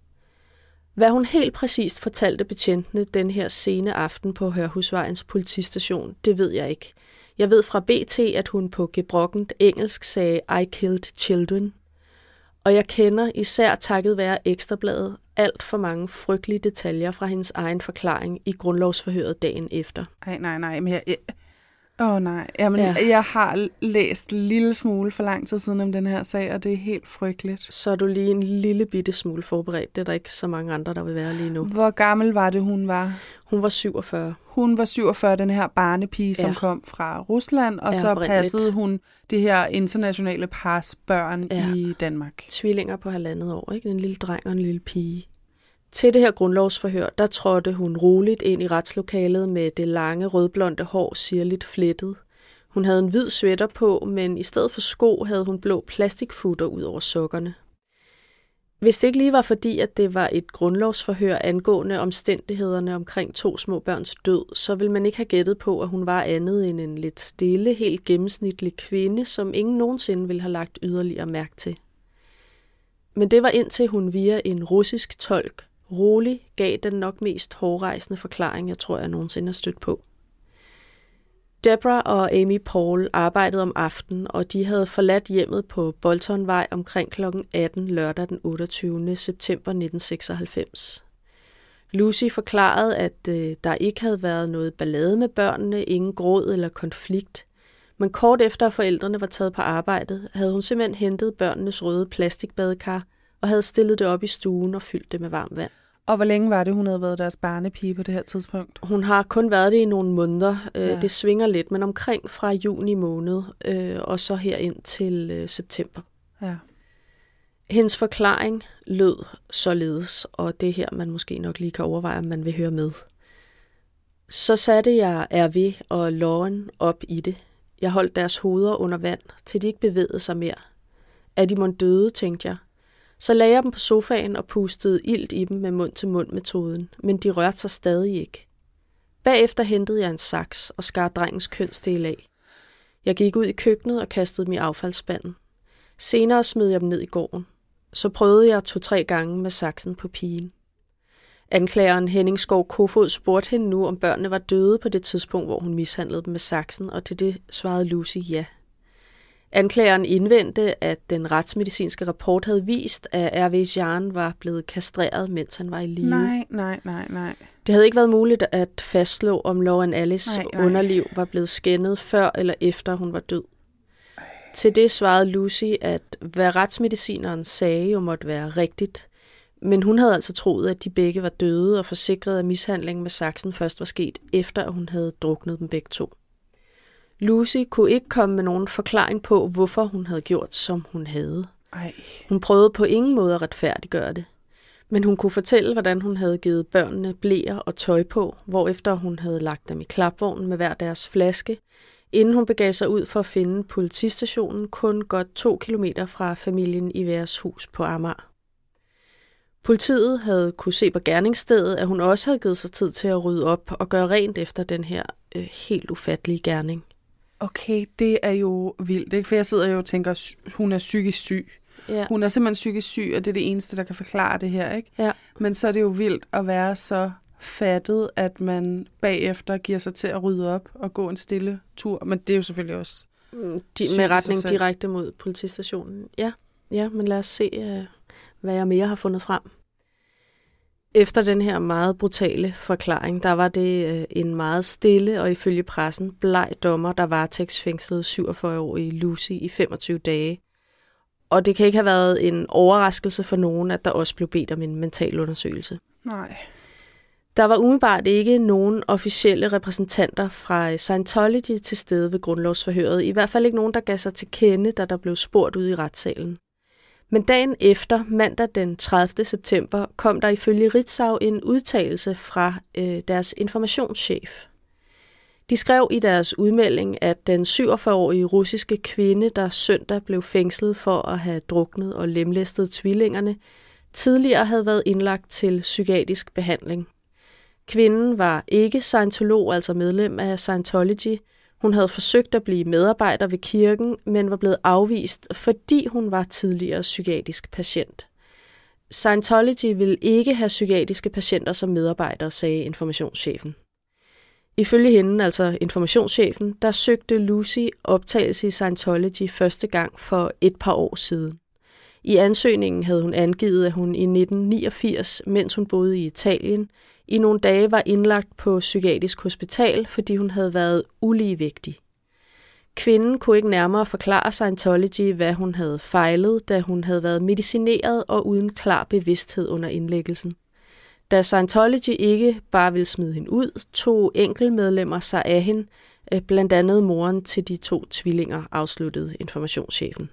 S1: Hvad hun helt præcist fortalte betjentene den her sene aften på Hørhusvejens politistation, det ved jeg ikke. Jeg ved fra B T, at hun på gebrokkent engelsk sagde, I killed children. Og jeg kender, især takket være Ekstrabladet, alt for mange frygtelige detaljer fra hendes egen forklaring i grundlovsforhøret dagen efter.
S2: Ej, nej, nej, men jeg... Åh oh, nej, Jamen, ja. jeg har læst en lille smule for lang tid siden om den her sag, og det er helt frygteligt.
S1: Så er du lige en lille bitte smule forberedt. Det er der ikke så mange andre, der vil være lige nu.
S2: Hvor gammel var det, hun var?
S1: Hun var syvogfyrre.
S2: Hun var syvogfyrre, den her barnepige, som ja. kom fra Rusland, og ja, så passede hun det her internationale pars børn ja. i Danmark.
S1: Tvillinger på halvandet år, ikke? En lille dreng og en lille pige. Til det her grundlovsforhør, der trådte hun roligt ind i retslokalet med det lange rødblonde hår sirligt flettet. Hun havde en hvid sweater på, men i stedet for sko havde hun blå plastikfutter ud over sokkerne. Hvis det ikke lige var fordi, at det var et grundlovsforhør angående omstændighederne omkring to små børns død, så ville man ikke have gættet på, at hun var andet end en lidt stille, helt gennemsnitlig kvinde, som ingen nogensinde ville have lagt yderligere mærke til. Men det var indtil hun via en russisk tolk rolig gav den nok mest hårrejsende forklaring, jeg tror, jeg nogensinde har stødt på. Deborah og Amy Paul arbejdede om aftenen, og de havde forladt hjemmet på Boltonvej omkring klokken atten lørdag den otteogtyvende september nitten seksoghalvfems. Lucy forklarede, at øh, der ikke havde været noget ballade med børnene, ingen gråd eller konflikt. Men kort efter forældrene var taget på arbejdet, havde hun simpelthen hentet børnenes røde plastikbadekar og havde stillet det op i stuen og fyldt det med varmt vand.
S2: Og hvor længe var det, hun havde været deres barnepige på det her tidspunkt?
S1: Hun har kun været det i nogle måneder.
S2: Ja.
S1: Det svinger lidt, men omkring fra juni måned, øh, og så her ind til øh, september.
S2: Ja.
S1: Hendes forklaring lød således, og det her, man måske nok lige kan overveje, om man vil høre med. Så satte jeg R V og Lauren op i det. Jeg holdt deres hoveder under vand, til de ikke bevægede sig mere. Er de mon døde, tænkte jeg. Så lagde jeg dem på sofaen og pustede ilt i dem med mund-til-mund-metoden, men de rørte sig stadig ikke. Bagefter hentede jeg en saks og skar drengens kønsdel af. Jeg gik ud i køkkenet og kastede dem i affaldsspanden. Senere smed jeg dem ned i gården. Så prøvede jeg to-tre gange med saksen på pigen. Anklageren Henning Skov Kofod spurgte hende nu, om børnene var døde på det tidspunkt, hvor hun mishandlede dem med saksen, og til det svarede Lucy ja. Anklageren indvendte, at den retsmedicinske rapport havde vist, at R V Jan var blevet kastreret, mens han var i live.
S2: Nej, nej, nej, nej.
S1: Det havde ikke været muligt at fastslå, om Lauren Alice
S2: nej, nej.
S1: underliv var blevet skændet før eller efter hun var død. Ej. Til det svarede Lucy, at hvad retsmedicineren sagde jo måtte være rigtigt, men hun havde altså troet, at de begge var døde og forsikret, at mishandlingen med saksen først var sket, efter at hun havde druknet dem begge to. Lucy kunne ikke komme med nogen forklaring på, hvorfor hun havde gjort, som hun havde.
S2: Ej.
S1: Hun prøvede på ingen måde at retfærdiggøre det. Men hun kunne fortælle, hvordan hun havde givet børnene bleer og tøj på, hvorefter hun havde lagt dem i klapvognen med hver deres flaske, inden hun begav sig ud for at finde politistationen kun godt to kilometer fra familien i Værs hus på Amager. Politiet havde kunne se på gerningsstedet, at hun også havde givet sig tid til at rydde op og gøre rent efter den her øh, helt ufattelige gerning.
S2: Okay, det er jo vildt, ikke? For jeg sidder jo og tænker, at hun er psykisk syg.
S1: Ja.
S2: Hun er simpelthen psykisk syg, og det er det eneste, der kan forklare det her, ikke?
S1: Ja.
S2: Men så er det jo vildt at være så fattet, at man bagefter giver sig til at rydde op og gå en stille tur. Men det er jo selvfølgelig også
S1: De, med retning direkte mod politistationen. Ja, ja, men lad os se, hvad jeg mere har fundet frem. Efter den her meget brutale forklaring, der var det en meget stille og ifølge pressen bleg dommer, der varetægtsfængslede syvogfyrre-årige Lucy i femogtyve dage. Og det kan ikke have været en overraskelse for nogen, at der også blev bedt om en mentalundersøgelse.
S2: Nej.
S1: Der var umiddelbart ikke nogen officielle repræsentanter fra Scientology til stede ved grundlovsforhøret. I hvert fald ikke nogen, der gav sig til kende, da der blev spurgt ude i retssalen. Men dagen efter, mandag den tredivte september, kom der ifølge Ritzau en udtalelse fra øh, deres informationschef. De skrev i deres udmelding, at den syvogfyrre-årige russiske kvinde, der søndag blev fængslet for at have druknet og lemlæstet tvillingerne, tidligere havde været indlagt til psykiatrisk behandling. Kvinden var ikke scientolog, altså medlem af Scientology. Hun havde forsøgt at blive medarbejder ved kirken, men var blevet afvist, fordi hun var tidligere psykiatrisk patient. Scientology ville ikke have psykiatriske patienter som medarbejdere, sagde informationschefen. Ifølge hende, altså informationschefen, der søgte Lucy optagelse i Scientology første gang for et par år siden. I ansøgningen havde hun angivet, at hun i nitten niogfirs, mens hun boede i Italien, i nogle dage var indlagt på psykiatrisk hospital, fordi hun havde været uligevægtig. Kvinden kunne ikke nærmere forklare Scientology, hvad hun havde fejlet, da hun havde været medicineret og uden klar bevidsthed under indlæggelsen. Da Scientology ikke bare ville smide hende ud, tog enkeltmedlemmer sig af hende, blandt andet moren til de to tvillinger, afsluttede informationschefen.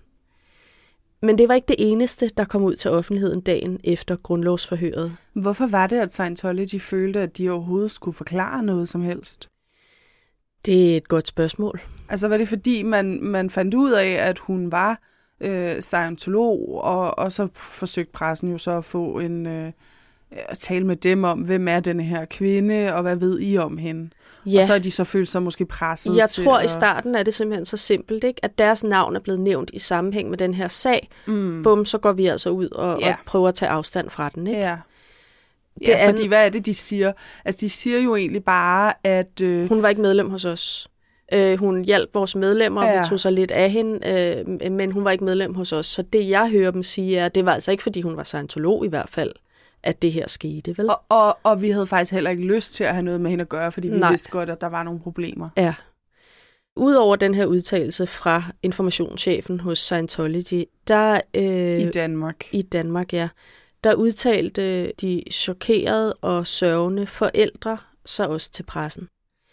S1: Men det var ikke det eneste, der kom ud til offentligheden dagen efter grundlovsforhøret.
S2: Hvorfor var det, at Scientology følte, at de overhovedet skulle forklare noget som helst?
S1: Det er et godt spørgsmål.
S2: Altså var det fordi, man, man fandt ud af, at hun var øh, scientolog, og, og så forsøgte pressen jo så at få en... Øh, at tale med dem om, hvem er denne her kvinde, og hvad ved I om hende? Ja. Og så er de så følt sig måske presset
S1: Jeg
S2: til
S1: tror
S2: at...
S1: i starten er det simpelthen så simpelt, ikke? At deres navn er blevet nævnt i sammenhæng med den her sag. Mm. Bum, så går vi altså ud og, ja. og prøver at tage afstand fra den, ikke?
S2: Ja,
S1: det
S2: ja
S1: an...
S2: fordi hvad er det, de siger? Altså, de siger jo egentlig bare, at... Øh...
S1: Hun var ikke medlem hos os. Øh, hun hjalp vores medlemmer, ja. Vi tog så lidt af hende, øh, men hun var ikke medlem hos os. Så det, jeg hører dem sige, er, det var altså ikke, fordi hun var scientolog i hvert fald, at det her skete, vel?
S2: Og, og, og vi havde faktisk heller ikke lyst til at have noget med hende at gøre, fordi vi Nej. vidste godt, at der var nogle problemer.
S1: Ja. Udover den her udtalelse fra informationschefen hos Scientology, der... Øh,
S2: I Danmark.
S1: I Danmark, ja. der udtalte de chokerede og sørgende forældre sig også til pressen.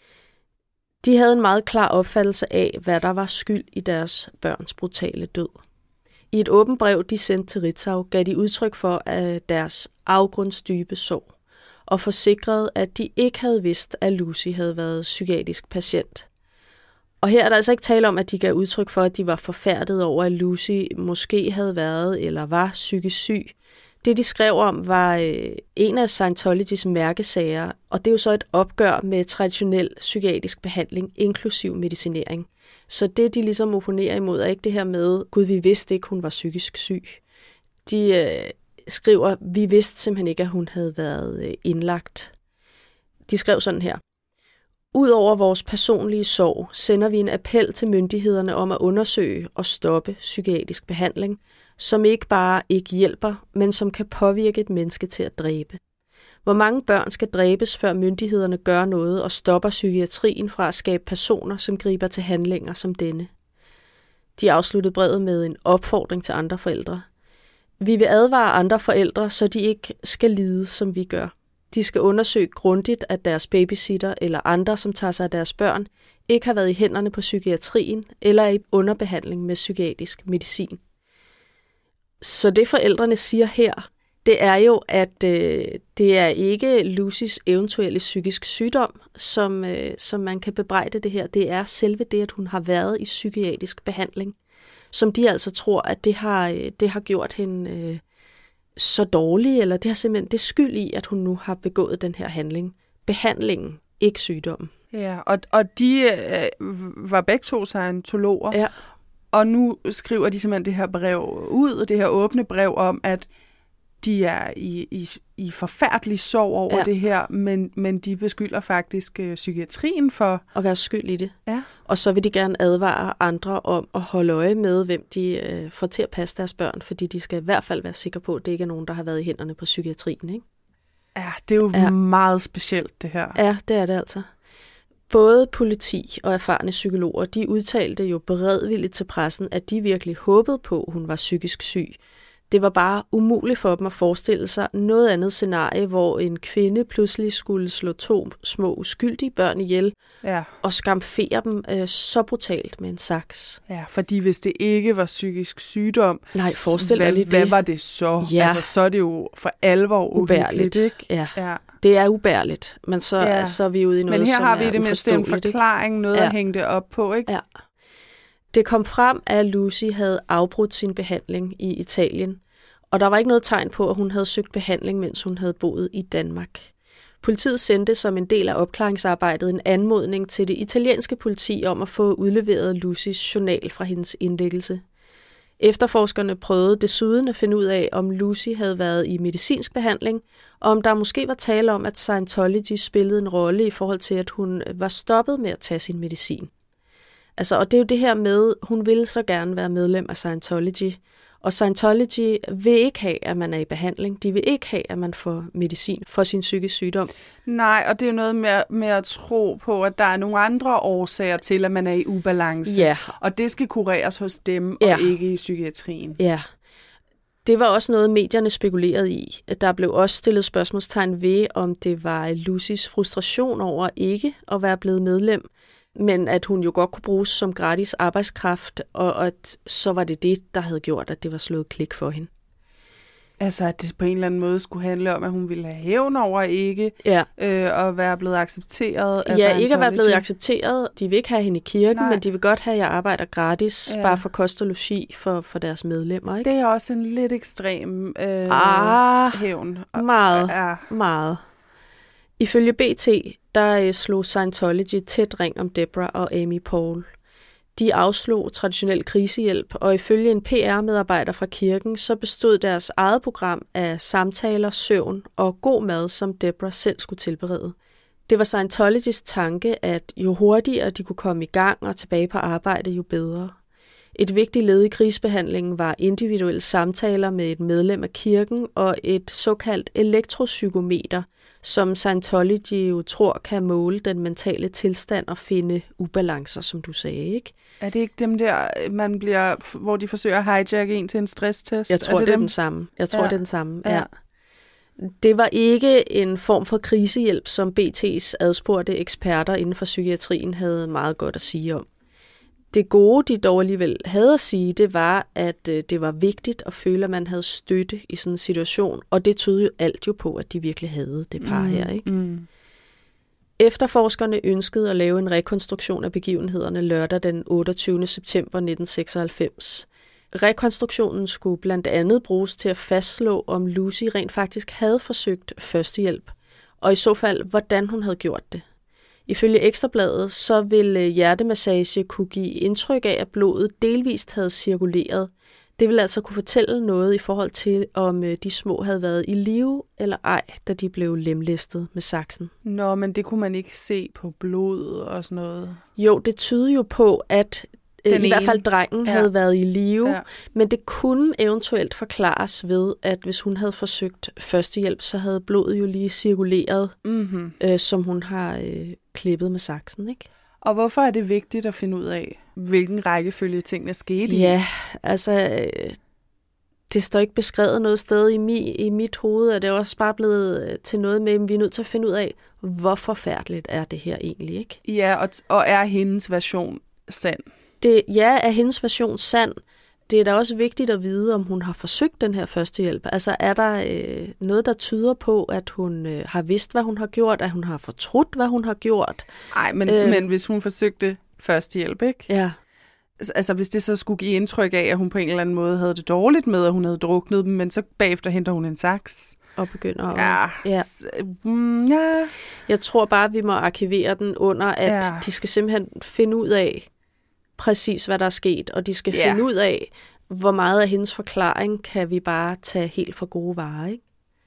S1: De havde en meget klar opfattelse af, hvad der var skyld i deres børns brutale død. I et åbent brev, de sendte til Ritzau, gav de udtryk for at deres afgrundsdybe sorg og forsikrede, at de ikke havde vidst, at Lucy havde været psykiatrisk patient. Og her er der altså ikke tale om, at de gav udtryk for, at de var forfærdet over, at Lucy måske havde været eller var psykisk syg. Det, de skrev om, var øh, en af Scientologys mærkesager, og det er jo så et opgør med traditionel psykiatrisk behandling, inklusiv medicinering. Så det, de ligesom opponerer imod, er ikke det her med, gud, vi vidste ikke, hun var psykisk syg. De øh, skriver, vi vidste simpelthen ikke, at hun havde været øh, indlagt. De skrev sådan her. Udover vores personlige sorg, sender vi en appel til myndighederne om at undersøge og stoppe psykiatrisk behandling, som ikke bare ikke hjælper, men som kan påvirke et menneske til at dræbe. Hvor mange børn skal dræbes, før myndighederne gør noget og stopper psykiatrien fra at skabe personer, som griber til handlinger som denne? De afsluttede brevet med en opfordring til andre forældre. Vi vil advare andre forældre, så de ikke skal lide, som vi gør. De skal undersøge grundigt, at deres babysitter eller andre, som tager sig af deres børn, ikke har været i hænderne på psykiatrien eller er i underbehandling med psykiatrisk medicin. Så det forældrene siger her, det er jo, at øh, det er ikke Lucys eventuelle psykisk sygdom, som, øh, som man kan bebrejde det her. Det er selve det, at hun har været i psykiatrisk behandling, som de altså tror, at det har, øh, det har gjort hende øh, så dårlig, eller det har simpelthen det skyld i, at hun nu har begået den her handling. Behandlingen, ikke sygdommen.
S2: Ja, og, og de øh, var begge to scientologer.
S1: Ja.
S2: Og nu skriver de simpelthen det her brev ud, det her åbne brev om, at de er i, i, i forfærdelig sorg over ja. det her, men, men de beskylder faktisk øh, psykiatrien for
S1: at være skyld i det.
S2: Ja.
S1: Og så vil de gerne advare andre om at holde øje med, hvem de øh, får til at passe deres børn, fordi de skal i hvert fald være sikre på, at det ikke er nogen, der har været i hænderne på psykiatrien. Ikke?
S2: Ja, det er jo ja. meget specielt, det her.
S1: Ja, det er det altså. Både politi og erfarne psykologer, de udtalte jo beredvilligt til pressen, at de virkelig håbede på, at hun var psykisk syg. Det var bare umuligt for dem at forestille sig noget andet scenarie, hvor en kvinde pludselig skulle slå to små uskyldige børn ihjel
S2: ja.
S1: og skamfere dem øh, så brutalt med en saks.
S2: Ja, fordi hvis det ikke var psykisk sygdom,
S1: Nej, forestil dig lige det.
S2: Hvad var det så?
S1: Ja.
S2: Altså, så er det jo for alvor ubærligt, ikke?
S1: Ja.
S2: ja.
S1: Det er ubærligt, men så,
S2: ja.
S1: så er vi ude i noget,
S2: men her
S1: som
S2: har vi
S1: er
S2: det mindste en forklaring, noget ja. at hænge det op på, ikke?
S1: Ja. Det kom frem, at Lucy havde afbrudt sin behandling i Italien, og der var ikke noget tegn på, at hun havde søgt behandling, mens hun havde boet i Danmark. Politiet sendte som en del af opklaringsarbejdet en anmodning til det italienske politi om at få udleveret Lucys journal fra hendes indlæggelse. Efterforskerne prøvede desuden at finde ud af, om Lucy havde været i medicinsk behandling, og om der måske var tale om, at Scientology spillede en rolle i forhold til, at hun var stoppet med at tage sin medicin. Altså, og det er jo det her med, hun ville så gerne være medlem af Scientology, og Scientology vil ikke have, at man er i behandling. De vil ikke have, at man får medicin for sin psykisk sygdom.
S2: Nej, og det er jo noget med, med at tro på, at der er nogle andre årsager til, at man er i ubalance.
S1: Ja.
S2: Og det skal kureres hos dem,
S1: ja.
S2: og ikke i psykiatrien.
S1: Ja. Det var også noget, medierne spekulerede i. Der blev også stillet spørgsmålstegn ved, om det var Lucys frustration over ikke at være blevet medlem, men at hun jo godt kunne bruges som gratis arbejdskraft, og at så var det det, der havde gjort, at det var slået klik for hende.
S2: Altså, at det på en eller anden måde skulle handle om, at hun ville have hævn over ikke,
S1: ja.
S2: øh, og være blevet accepteret.
S1: Ja, altså, ikke at være blevet accepteret. De vil ikke have hende i kirken,
S2: Nej.
S1: men de vil godt have, at jeg arbejder gratis, ja. bare for kost og logi for, for deres medlemmer. Ikke?
S2: Det er også en lidt ekstrem øh,
S1: ah,
S2: hævn.
S1: Meget,
S2: ja.
S1: meget. Ifølge B T, der slog Scientology tæt ring om Deborah og Amy Paul. De afslog traditionel krisehjælp, og ifølge en P R-medarbejder fra kirken, så bestod deres eget program af samtaler, søvn og god mad, som Deborah selv skulle tilberede. Det var Scientologys tanke, at jo hurtigere de kunne komme i gang og tilbage på arbejde, jo bedre. Et vigtigt led i krigsbehandlingen var individuelle samtaler med et medlem af kirken og et såkaldt elektropsykometer, som Scientology jo tror kan måle den mentale tilstand og finde ubalancer, som du sagde, ikke?
S2: Er det ikke dem der, man bliver, hvor de forsøger at hijacke en til en stresstest?
S1: Jeg tror,
S2: er det,
S1: det er
S2: dem?
S1: den samme. Jeg tror,
S2: Ja.
S1: det er den samme,
S2: Ja.
S1: ja. Det var ikke en form for krisehjælp, som B T's adspurgte eksperter inden for psykiatrien havde meget godt at sige om. Det gode, de dog alligevel havde at sige, det var, at det var vigtigt at føle, at man havde støtte i sådan en situation, og det tydede jo alt jo på, at de virkelig havde det par
S2: Mm,
S1: her, ikke?
S2: Mm.
S1: Efterforskerne ønskede at lave en rekonstruktion af begivenhederne lørdag den otteogtyvende september nitten seksoghalvfems. Rekonstruktionen skulle blandt andet bruges til at fastslå, om Lucy rent faktisk havde forsøgt førstehjælp, og i så fald, hvordan hun havde gjort det. Ifølge Ekstrabladet, så ville hjertemassage kunne give indtryk af, at blodet delvist havde cirkuleret. Det ville altså kunne fortælle noget i forhold til, om de små havde været i live eller ej, da de blev lemlæstet med saksen.
S2: Nå, men det kunne man ikke se på blod og sådan noget.
S1: Jo, det tyder jo på, at øh, i
S2: ene.
S1: hvert fald drengen
S2: Ja.
S1: havde været i live,
S2: Ja.
S1: men det kunne eventuelt forklares ved, at hvis hun havde forsøgt førstehjælp, så havde blodet jo lige cirkuleret,
S2: Mm-hmm.
S1: øh, som hun har øh, klippet med saksen, ikke?
S2: Og hvorfor er det vigtigt at finde ud af, hvilken rækkefølge tingene skete i?
S1: Ja, altså, øh, det står ikke beskrevet noget sted i, mi, i mit hoved, og det er også bare blevet øh, til noget med, at vi er nødt til at finde ud af, hvor forfærdeligt er det her egentlig, ikke?
S2: Ja, og, og er hendes version sand?
S1: Det, ja, er hendes version sand? Det er da også vigtigt at vide, om hun har forsøgt den her førstehjælp. Altså, er der øh, noget, der tyder på, at hun øh, har vidst, hvad hun har gjort, at hun har fortrudt, hvad hun har gjort?
S2: Nej, men,
S1: Øh.
S2: øh. men hvis hun forsøgte førstehjælp, ikke?
S1: Ja.
S2: Altså, hvis det så skulle give indtryk af, at hun på en eller anden måde havde det dårligt med, at hun havde druknet dem, men så bagefter henter hun en saks.
S1: Og begynder at...
S2: Ja,
S1: ja.
S2: s- mm, ja.
S1: Jeg tror bare, at vi må arkivere den under, at
S2: Ja.
S1: de skal simpelthen finde ud af præcis, hvad der er sket, og de skal
S2: Ja.
S1: finde ud af, hvor meget af hendes forklaring kan vi bare tage helt for gode varer, ikke?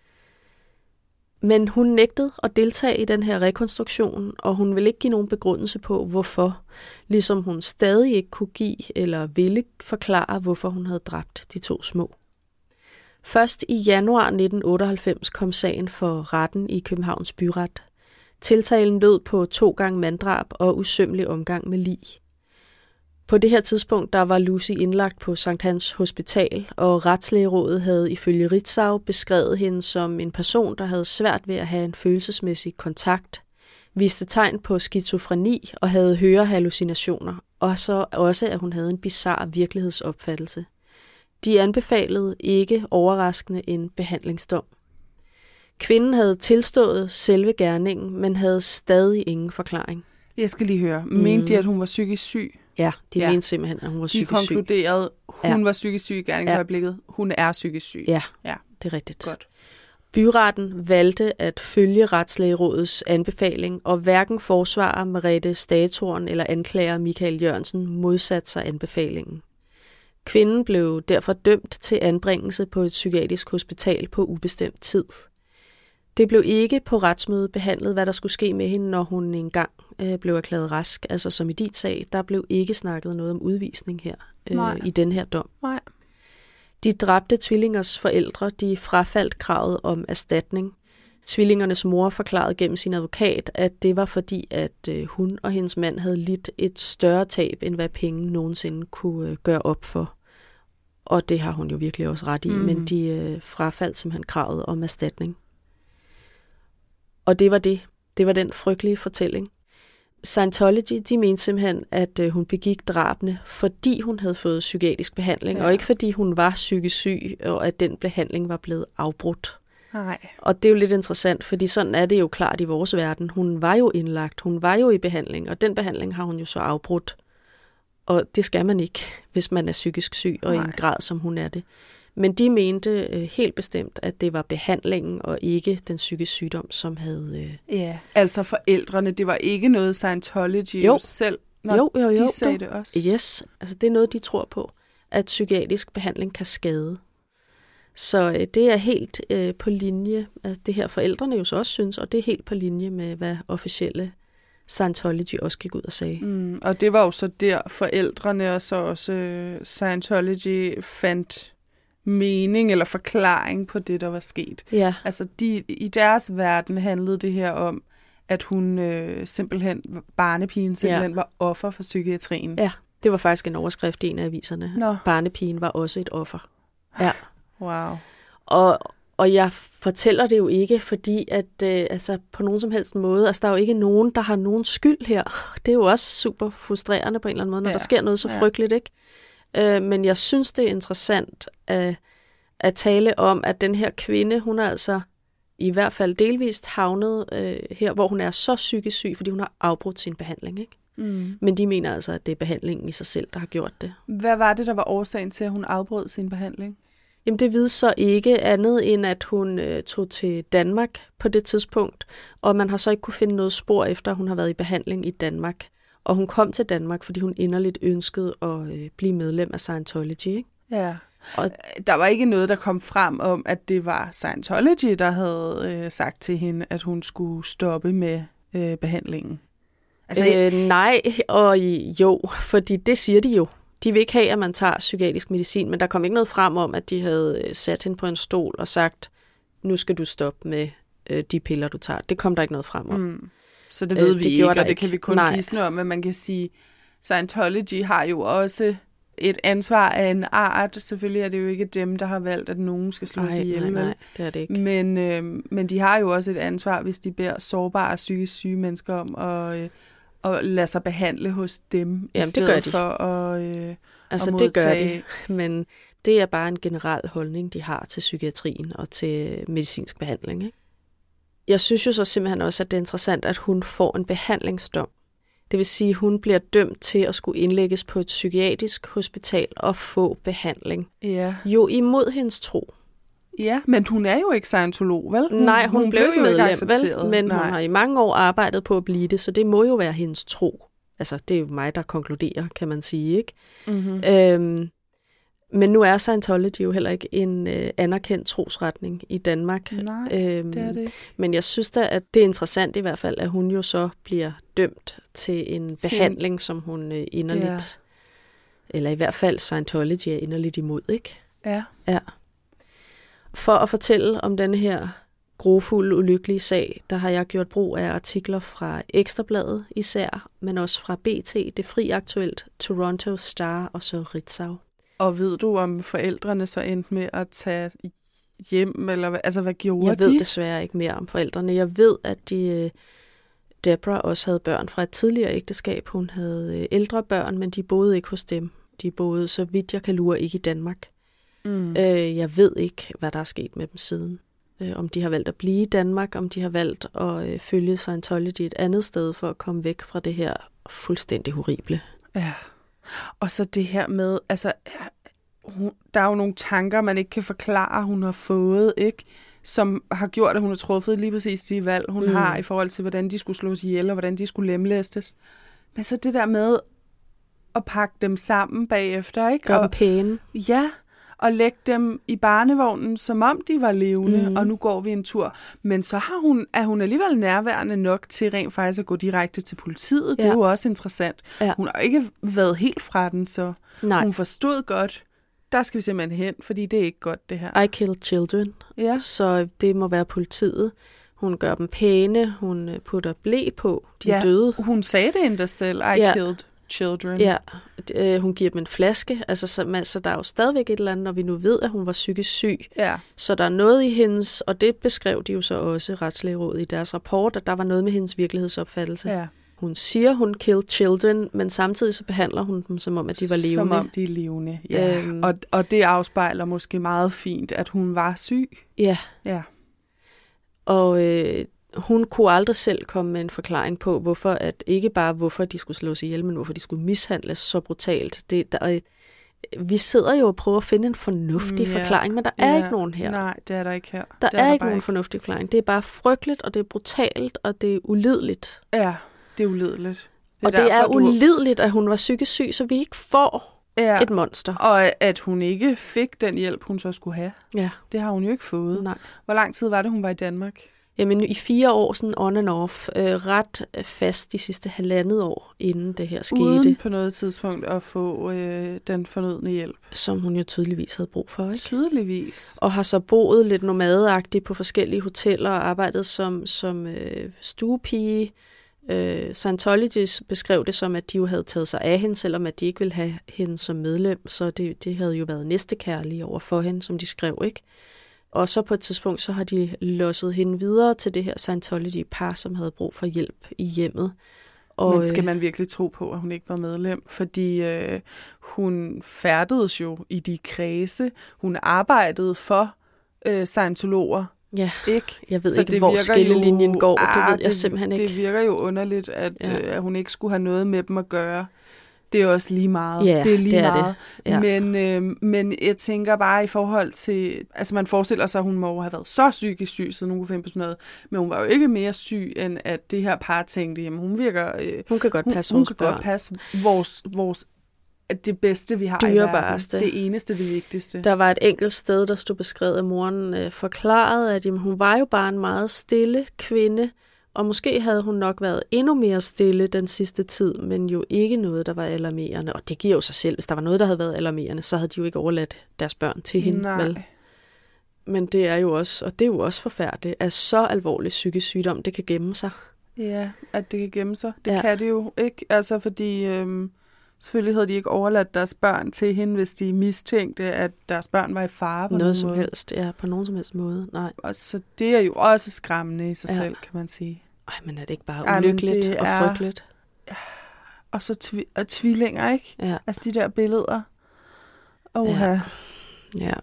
S1: Men hun nægtede at deltage i den her rekonstruktion, og hun ville ikke give nogen begrundelse på, hvorfor. Ligesom hun stadig ikke kunne give eller ville forklare, hvorfor hun havde dræbt de to små. Først i januar nitten otteoghalvfems kom sagen for retten i Københavns Byret. Tiltalen lød på to gange manddrab og usømmelig omgang med lig. På det her tidspunkt der var Lucy indlagt på Sankt Hans Hospital, og Retslægerådet havde ifølge Ritzau beskrevet hende som en person, der havde svært ved at have en følelsesmæssig kontakt, viste tegn på skizofreni og havde hørehallucinationer, og så også, at hun havde en bizarre virkelighedsopfattelse. De anbefalede ikke overraskende en behandlingsdom. Kvinden havde tilstået selve gerningen, men havde stadig ingen forklaring.
S2: Jeg skal lige høre. Mente de, at hun var psykisk syg?
S1: Ja, de
S2: Ja.
S1: ja. mente simpelthen, at hun var
S2: De
S1: psykisk syg.
S2: konkluderede, hun
S1: Ja.
S2: var psykisk syg i gerningsøjeblikket. Hun er psykisk syg.
S1: Ja,
S2: Ja.
S1: det er rigtigt.
S2: Godt.
S1: Byretten valgte at følge Retslægerådets anbefaling, og hverken forsvarer Merete Statoren eller anklager Michael Jørgensen modsatte sig anbefalingen. Kvinden blev derfor dømt til anbringelse på et psykiatrisk hospital på ubestemt tid. Det blev ikke på retsmødet behandlet, hvad der skulle ske med hende, når hun engang øh, blev erklæret rask. Altså som i dit sag, der blev ikke snakket noget om udvisning her øh, i den her dom.
S2: Nej.
S1: De dræbte tvillingers forældre, de frafaldt kravet om erstatning. Tvillingernes mor forklarede gennem sin advokat, at det var fordi, at øh, hun og hendes mand havde lidt et større tab, end hvad penge nogensinde kunne øh, gøre op for. Og det har hun jo virkelig også ret i, mm. men de øh, frafaldt simpelthen kravet om erstatning. Og det var det. Det var den frygtelige fortælling. Scientology, de mente simpelthen, at øh, hun begik drabene, fordi hun havde fået psykiatrisk behandling, ja. og ikke fordi hun var psykisk syg, og at den behandling var blevet afbrudt.
S2: Nej.
S1: Og det er jo lidt interessant, fordi sådan er det jo klart i vores verden. Hun var jo indlagt, hun var jo i behandling, og den behandling har hun jo så afbrudt. Og det skal man ikke, hvis man er psykisk syg, og Nej. i en grad, som hun er det. Men de mente øh, helt bestemt, at det var behandlingen og ikke den psykiske sygdom, som havde... Øh...
S2: Ja, altså forældrene, det var ikke noget Scientology
S1: jo.
S2: selv, når
S1: jo, jo, jo,
S2: de sagde
S1: jo.
S2: det også.
S1: Yes, altså det er noget, de tror på, at psykiatrisk behandling kan skade. Så øh, det er helt øh, på linje, altså det her forældrene jo så også synes, og det er helt på linje med, hvad officielle Scientology også gik ud og sagde.
S2: Mm, og det var jo så der forældrene og så også uh, Scientology fandt mening eller forklaring på det, der var sket.
S1: Ja.
S2: Altså de, i deres verden handlede det her om, at hun øh, simpelthen, barnepigen simpelthen ja. var offer for psykiatrien.
S1: Ja, det var faktisk en overskrift i en af aviserne.
S2: Nå.
S1: Barnepigen var også et offer. Ja.
S2: Wow.
S1: Og, og jeg fortæller det jo ikke, fordi at øh, altså, på nogen som helst måde, altså der er jo ikke nogen, der har nogen skyld her. Det er jo også super frustrerende på en eller anden måde, når ja. der sker noget så frygteligt, ikke? Øh, men jeg synes, det er interessant at, at tale om, at den her kvinde, hun er altså i hvert fald delvist havnet øh, her, hvor hun er så psykisk syg, fordi hun har afbrudt sin behandling, ikke? Mm. Men de mener altså, at det er behandlingen i sig selv, der har gjort det.
S2: Hvad var det, der var årsagen til, at hun afbrød sin behandling?
S1: Jamen det vides så ikke andet, end at hun øh, tog til Danmark på det tidspunkt, og man har så ikke kunne finde noget spor efter, at hun har været i behandling i Danmark. Og hun kom til Danmark, fordi hun inderligt ønskede at øh, blive medlem af Scientology, ikke?
S2: Ja.
S1: Og
S2: der var ikke noget, der kom frem om, at det var Scientology, der havde øh, sagt til hende, at hun skulle stoppe med øh, behandlingen.
S1: Altså, øh, nej, og jo, fordi det siger de jo. De vil ikke have, at man tager psykiatrisk medicin, men der kom ikke noget frem om, at de havde sat hende på en stol og sagt, nu skal du stoppe med øh, de piller, du tager. Det kom der ikke noget frem om. Mm.
S2: Så det ved øh, vi det ikke, og det
S1: ikke.
S2: kan vi kun gisne om, at man kan sige, Scientology har jo også et ansvar af en art. Selvfølgelig er det jo ikke dem, der har valgt, at nogen skal slås ihjel.
S1: Nej, nej, det er det ikke.
S2: Men, øh, men de har jo også et ansvar, hvis de beder sårbare psykisk syge mennesker om at, øh, at lade sig behandle hos dem,
S1: Jamen,
S2: i stedet
S1: det gør de.
S2: for at, øh,
S1: altså,
S2: at modtage.
S1: det gør de, men det er bare en generel holdning, de har til psykiatrien og til medicinsk behandling, ikke? Jeg synes jo så simpelthen også, at det er interessant, at hun får en behandlingsdom. Det vil sige, at hun bliver dømt til at skulle indlægges på et psykiatrisk hospital og få behandling.
S2: Ja.
S1: Jo imod hendes tro.
S2: Ja, men hun er jo ikke scientolog, vel? Hun,
S1: Nej, hun, hun blev jo medlem, vel? Men
S2: Nej.
S1: hun har i mange år arbejdet på at blive det, så det må jo være hendes tro. Altså, det er jo mig, der konkluderer, kan man sige, ikke? Mm-hmm. Øhm, men nu er Scientology jo heller ikke en øh, anerkendt trosretning i Danmark.
S2: Nej, øhm, det er det ikke.
S1: Men jeg synes da, at det er interessant i hvert fald, at hun jo så bliver dømt til en til... behandling, som hun øh, inderligt, ja. eller i hvert fald Scientology er inderligt imod, ikke?
S2: Ja.
S1: Ja. For at fortælle om denne her grofulde, ulykkelige sag, der har jeg gjort brug af artikler fra Ekstrabladet især, men også fra B T, Det Fri Aktuelt, Toronto Star og så Ritzau.
S2: Og ved du, om forældrene så endte med at tage hjem, eller altså hvad gjorde de?
S1: Jeg ved de? desværre ikke mere om forældrene. Jeg ved, at de, Deborah også havde børn fra et tidligere ægteskab. Hun havde ældre børn, men de boede ikke hos dem. De boede, så vidt jeg kan lure, ikke i Danmark. Mm. Øh, jeg ved ikke, hvad der er sket med dem siden. Øh, om de har valgt at blive i Danmark, om de har valgt at øh, følge Scientology et andet sted for at komme væk fra det her fuldstændig horrible.
S2: Ja. Og så det her med, altså, hun, der er jo nogle tanker, man ikke kan forklare, hun har fået, ikke? Som har gjort, at hun har truffet lige præcis de valg, hun mm. har i forhold til, hvordan de skulle slås ihjel, og hvordan de skulle lemlæstes. Men så det der med at pakke dem sammen bagefter, ikke?
S1: Gør dem pæne.
S2: Ja, og lægge dem i barnevognen, som om de var levende, mm. og nu går vi en tur. Men så har hun, er hun alligevel nærværende nok til rent faktisk at gå direkte til politiet. Ja. Det er jo også interessant. Ja. Hun har ikke været helt fra den, så Nej. Hun forstod godt, der skal vi simpelthen hen, fordi det er ikke godt, det her.
S1: I killed children.
S2: Ja.
S1: Så det må være politiet. Hun gør dem pæne, hun putter ble på, de
S2: ja,
S1: døde.
S2: Hun sagde det endda selv, I ja. killed children.
S1: Ja, øh, hun giver dem en flaske, altså så, man, så der er jo stadigvæk et eller andet, når vi nu ved, at hun var psykisk syg.
S2: Ja.
S1: Så der er noget i hendes, og det beskrev de jo så også, Retslægerådet, i deres rapport, at der var noget med hendes virkelighedsopfattelse.
S2: Ja.
S1: Hun siger, hun killed children, men samtidig så behandler hun dem, som om, at de var levende.
S2: Som om de er levende, ja. Øhm, og, og det afspejler måske meget fint, at hun var syg.
S1: Ja.
S2: Ja.
S1: Og øh, hun kunne aldrig selv komme med en forklaring på, hvorfor, at ikke bare hvorfor de skulle slås ihjel, men hvorfor de skulle mishandles så brutalt. Det, der, vi sidder jo og prøver at finde en fornuftig ja. forklaring, men der er ja. ikke nogen her.
S2: Nej, det er der ikke her.
S1: Der
S2: det
S1: er,
S2: er der
S1: ikke nogen
S2: ikke.
S1: fornuftig forklaring. Det er bare frygteligt, og det er brutalt, og det er ulideligt.
S2: Ja, det er ulideligt.
S1: Det er og derfor, det er du... ulideligt, at hun var psykisk syg, så vi ikke får ja. et monster.
S2: Og at hun ikke fik den hjælp, hun så skulle have.
S1: Ja.
S2: Det har hun jo ikke fået.
S1: Nej.
S2: Hvor lang tid var det, hun var i Danmark?
S1: Jamen i fire år, sådan on and off, øh, ret fast de sidste halvandet år, inden det her skete.
S2: Uden på noget tidspunkt at få øh, den fornødne hjælp.
S1: Som hun jo tydeligvis havde brug for, ikke?
S2: Tydeligvis.
S1: Og har så boet lidt nomadeagtigt på forskellige hoteller og arbejdet som, som øh, stuepige. Øh, Scientology beskrev det som, at de jo havde taget sig af hende, selvom at de ikke ville have hende som medlem. Så det, det havde jo været næstekærlige over for hende, som de skrev, ikke? Og så på et tidspunkt, så har de losset hende videre til det her Scientology-par, som havde brug for hjælp i hjemmet. Og,
S2: Men skal man virkelig tro på, at hun ikke var medlem? Fordi øh, hun færdedes jo i de kredse. Hun arbejdede for øh, scientologer.
S1: Ja,
S2: ikke?
S1: Jeg ved så ikke, hvor skillelinjen jo, går. Det ved jeg
S2: det,
S1: simpelthen ikke.
S2: Det virker jo underligt, at,
S1: ja.
S2: øh, at hun ikke skulle have noget med dem at gøre. Det er også lige meget.
S1: Ja,
S2: det er lige
S1: det er
S2: meget.
S1: Det. Ja.
S2: Men, øh, men jeg tænker bare i forhold til... Altså man forestiller sig, at hun må have været så psykisk syg, siden hun kunne finde på sådan noget. Men hun var jo ikke mere syg, end at det her par tænkte, jamen hun virker... Øh,
S1: hun kan godt passe
S2: hun,
S1: vores
S2: hun kan
S1: børn.
S2: godt passe vores, vores, det bedste, vi har
S1: Dyrebareste.
S2: i verden. Det eneste, det vigtigste.
S1: Der var et enkelt sted, der stod beskrevet, at moren øh, forklarede, at jamen, hun var jo bare en meget stille kvinde, og måske havde hun nok været endnu mere stille den sidste tid, men jo ikke noget, der var alarmerende. Og det giver jo sig selv. Hvis der var noget, der havde været alarmerende, så havde de jo ikke overladt deres børn til hende.
S2: Nej.
S1: Vel? Men det er jo også, og det er jo også forfærdeligt, at så alvorlig psykisk sygdom, det kan gemme sig.
S2: Ja, at det kan gemme sig. Det
S1: ja.
S2: kan det jo ikke. Altså fordi øhm, selvfølgelig havde de ikke overladt deres børn til hende, hvis de mistænkte, at deres børn var i fare på
S1: noget
S2: nogen
S1: som
S2: måde.
S1: helst, ja, på nogen som helst måde. Nej.
S2: Og så det er jo også skræmmende i sig ja. selv, kan man sige.
S1: Ej, men er det ikke bare ulykkeligt
S2: Ej,
S1: og
S2: er...
S1: frygteligt?
S2: Og så tvi- og tvillinger, ikke?
S1: Ja.
S2: Altså de der billeder. Oha.
S1: Ja. ja.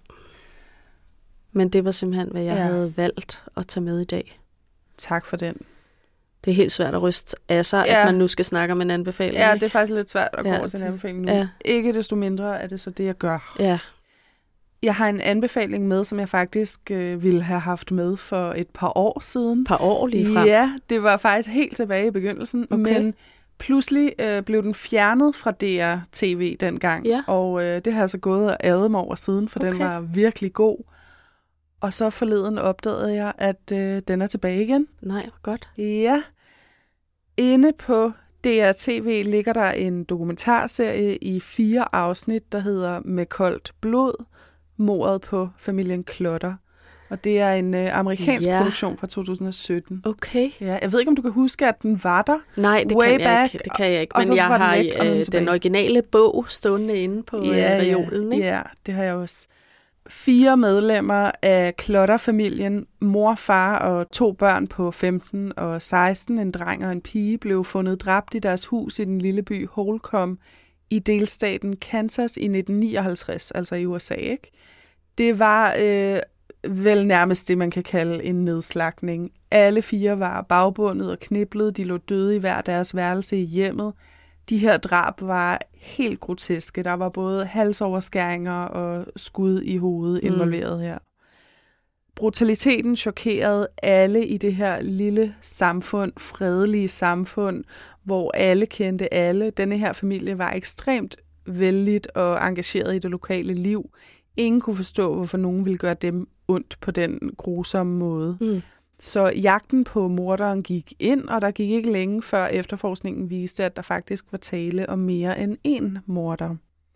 S1: Men det var simpelthen, hvad jeg
S2: ja.
S1: havde valgt at tage med i dag.
S2: Tak for den.
S1: Det er helt svært at ryste af sig, ja. at man nu skal snakke om en anbefaling.
S2: Ja,
S1: ikke?
S2: det er faktisk lidt svært at gå
S1: ja,
S2: over til en anbefaling nu.
S1: Ja.
S2: Ikke desto mindre er det så det, jeg gør.
S1: Ja.
S2: Jeg har en anbefaling med, som jeg faktisk øh, ville have haft med for et par år siden.
S1: Et par år lige frem?
S2: Ja, det var faktisk helt tilbage i begyndelsen.
S1: Okay.
S2: Men pludselig øh, blev den fjernet fra D R T V dengang.
S1: Ja.
S2: Og øh, det har jeg så gået og adet mig over siden, for okay. den var virkelig god. Og så forleden opdagede jeg, at øh, den er tilbage igen.
S1: Nej, godt.
S2: Ja. Inde på D R T V ligger der en dokumentarserie i fire afsnit, der hedder Med koldt blod, mordet på familien Clutter. Og det er en øh, amerikansk ja. produktion fra to tusind og sytten.
S1: Okay.
S2: Ja, jeg ved ikke, om du kan huske, at den var der.
S1: Nej, det
S2: Way
S1: kan jeg
S2: back,
S1: ikke. Det kan jeg ikke.
S2: Men
S1: jeg har
S2: væk,
S1: øh, den originale bog stående inde på
S2: ja,
S1: øh, reolen. Ikke?
S2: Ja, det har jeg også. Fire medlemmer af Clutter-familien, mor, far og to børn på femten og seksten, en dreng og en pige, blev fundet dræbt i deres hus i den lille by Holcomb i delstaten Kansas i nitten nioghalvtreds, altså i U S A, ikke? Det var øh, vel nærmest det, man kan kalde en nedslagning. Alle fire var bagbundet og kniblet, de lå døde i hver deres værelse i hjemmet. De her drab var helt groteske. Der var både halsoverskæringer og skud i hovedet involveret mm. her. Brutaliteten chokerede alle i det her lille samfund, fredelige samfund, hvor alle kendte alle. Denne her familie var ekstremt vældigt og engageret i det lokale liv. Ingen kunne forstå, hvorfor nogen ville gøre dem ondt på den grusomme måde. Mm. Så jagten på morderen gik ind, og der gik ikke længe før efterforskningen viste, at der faktisk var tale om mere end én morder.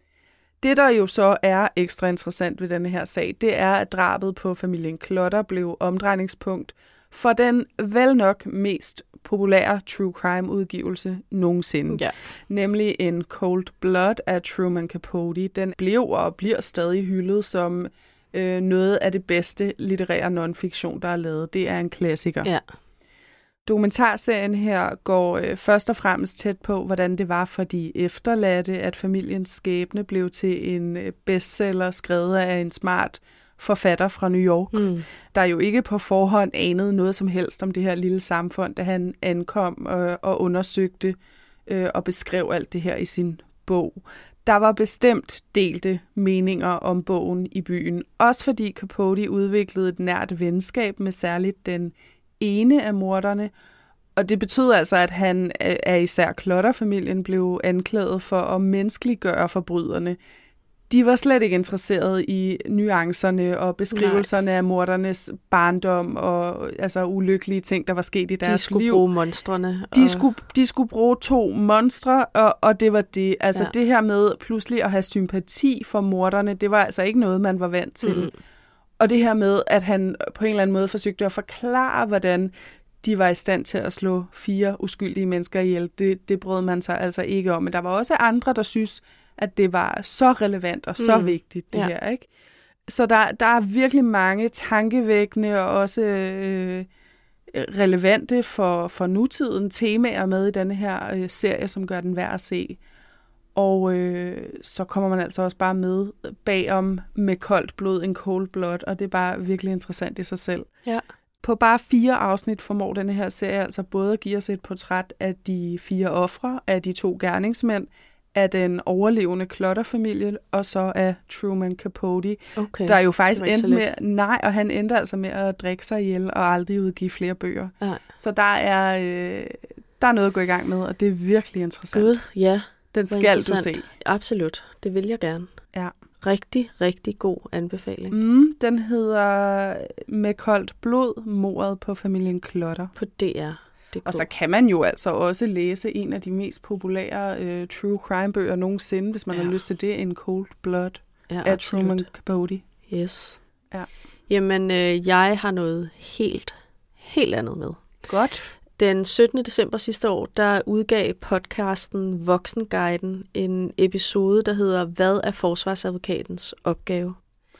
S2: Det, der jo så er ekstra interessant ved denne her sag, det er, at drabet på familien Clutter blev omdrejningspunkt for den vel nok mest populære true crime-udgivelse nogensinde.
S1: Ja.
S2: Nemlig en Cold Blood af Truman Capote. Den blev og bliver stadig hyldet som øh, noget af det bedste litterære non-fiktion, der er lavet. Det er en klassiker.
S1: Ja.
S2: Dokumentarserien her går øh, først og fremmest tæt på, hvordan det var for de efterladte, at familiens skæbne blev til en bestseller skrevet af en smart forfatter fra New York, mm. der jo ikke på forhånd anede noget som helst om det her lille samfund, da han ankom øh, og undersøgte øh, og beskrev alt det her i sin bog. Der var bestemt delte meninger om bogen i byen, også fordi Capote udviklede et nært venskab med særligt den ene af morderne, og det betød altså, at han af især Clutter-familien blev anklaget for at menneskeliggøre forbryderne. de var slet ikke interesserede i nuancerne og beskrivelserne Nej. af mordernes barndom og altså ulykkelige ting, der var sket i deres liv.
S1: De skulle
S2: liv.
S1: bruge monstrene.
S2: De, og... skulle, de skulle bruge to monstre, og, og det var det. Altså ja. det her med pludselig at have sympati for morderne, det var altså ikke noget, man var vant til. Mm. Og det her med, at han på en eller anden måde forsøgte at forklare, hvordan de var i stand til at slå fire uskyldige mennesker ihjel, det, det brød man sig altså ikke om. Men der var også andre, der synes, at det var så relevant og så mm. vigtigt, det ja. her, ikke? Så der, der er virkelig mange tankevækkende og også øh, relevante for, for nutiden temaer med i denne her øh, serie, som gør den værd at se. Og øh, så kommer man altså også bare med bagom med koldt blod, en cold blood, og det er bare virkelig interessant i sig selv.
S1: Ja.
S2: På bare fire afsnit formår denne her serie altså både at give os et portræt af de fire ofre, af de to gerningsmænd, af den overlevende Clutter-familie, og så af Truman Capote,
S1: okay.
S2: der jo faktisk endte med, nej, og han endte altså med at drikke sig ihjel og aldrig udgive flere bøger.
S1: Ja.
S2: Så der er, øh, der er noget at gå i gang med, og det er virkelig interessant.
S1: Gud, ja.
S2: Den skal du se.
S1: Absolut, det vil jeg gerne.
S2: Ja.
S1: Rigtig, rigtig god anbefaling.
S2: Mm, den hedder Med koldt blod, mordet på familien Clutter.
S1: På D R.
S2: Og så kan man jo altså også læse en af de mest populære uh, true crime-bøger nogensinde, hvis man ja. har lyst til det, en Cold Blood
S1: ja,
S2: af Truman Capote.
S1: Yes.
S2: Ja.
S1: Jamen, øh, jeg har noget helt, helt andet med.
S2: Godt.
S1: Den syttende december sidste år, der udgav podcasten Voksenguiden en episode, der hedder Hvad er forsvarsadvokatens opgave?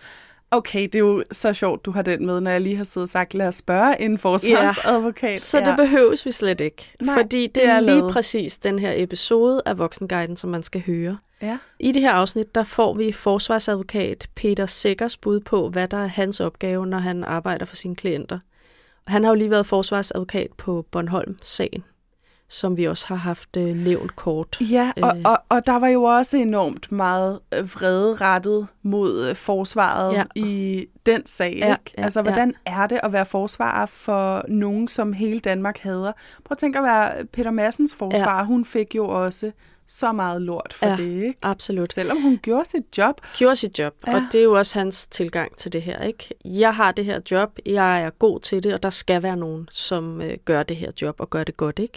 S2: Okay, det er jo så sjovt, du har den med, når jeg lige har siddet og sagt, lad os spørge en forsvarsadvokat.
S1: Ja, så ja. det behøves vi slet ikke.
S2: Nej,
S1: fordi det, det er, er lige præcis den her episode af Voksenguiden, som man skal høre.
S2: Ja.
S1: I det her afsnit, der får vi forsvarsadvokat Peter Seggers bud på, hvad der er hans opgave, når han arbejder for sine klienter. Han har jo lige været forsvarsadvokat på Bornholm-sagen, som vi også har haft øh, nævnt kort.
S2: Ja, og, og, og der var jo også enormt meget vrede rettet mod øh, forsvaret ja. i den sag.
S1: Ja,
S2: ikke?
S1: ja,
S2: altså, hvordan
S1: ja.
S2: er det at være forsvarer for nogen, som hele Danmark hader? Prøv at tænke at være Peter Madsens forsvarer. Ja. Hun fik jo også så meget lort for
S1: ja,
S2: det, ikke?
S1: Absolut.
S2: Selvom hun gjorde sit job.
S1: Gjorde sit job, ja. Og det er jo også hans tilgang til det her, ikke? Jeg har det her job, jeg er god til det, og der skal være nogen, som øh, gør det her job og gør det godt, ikke?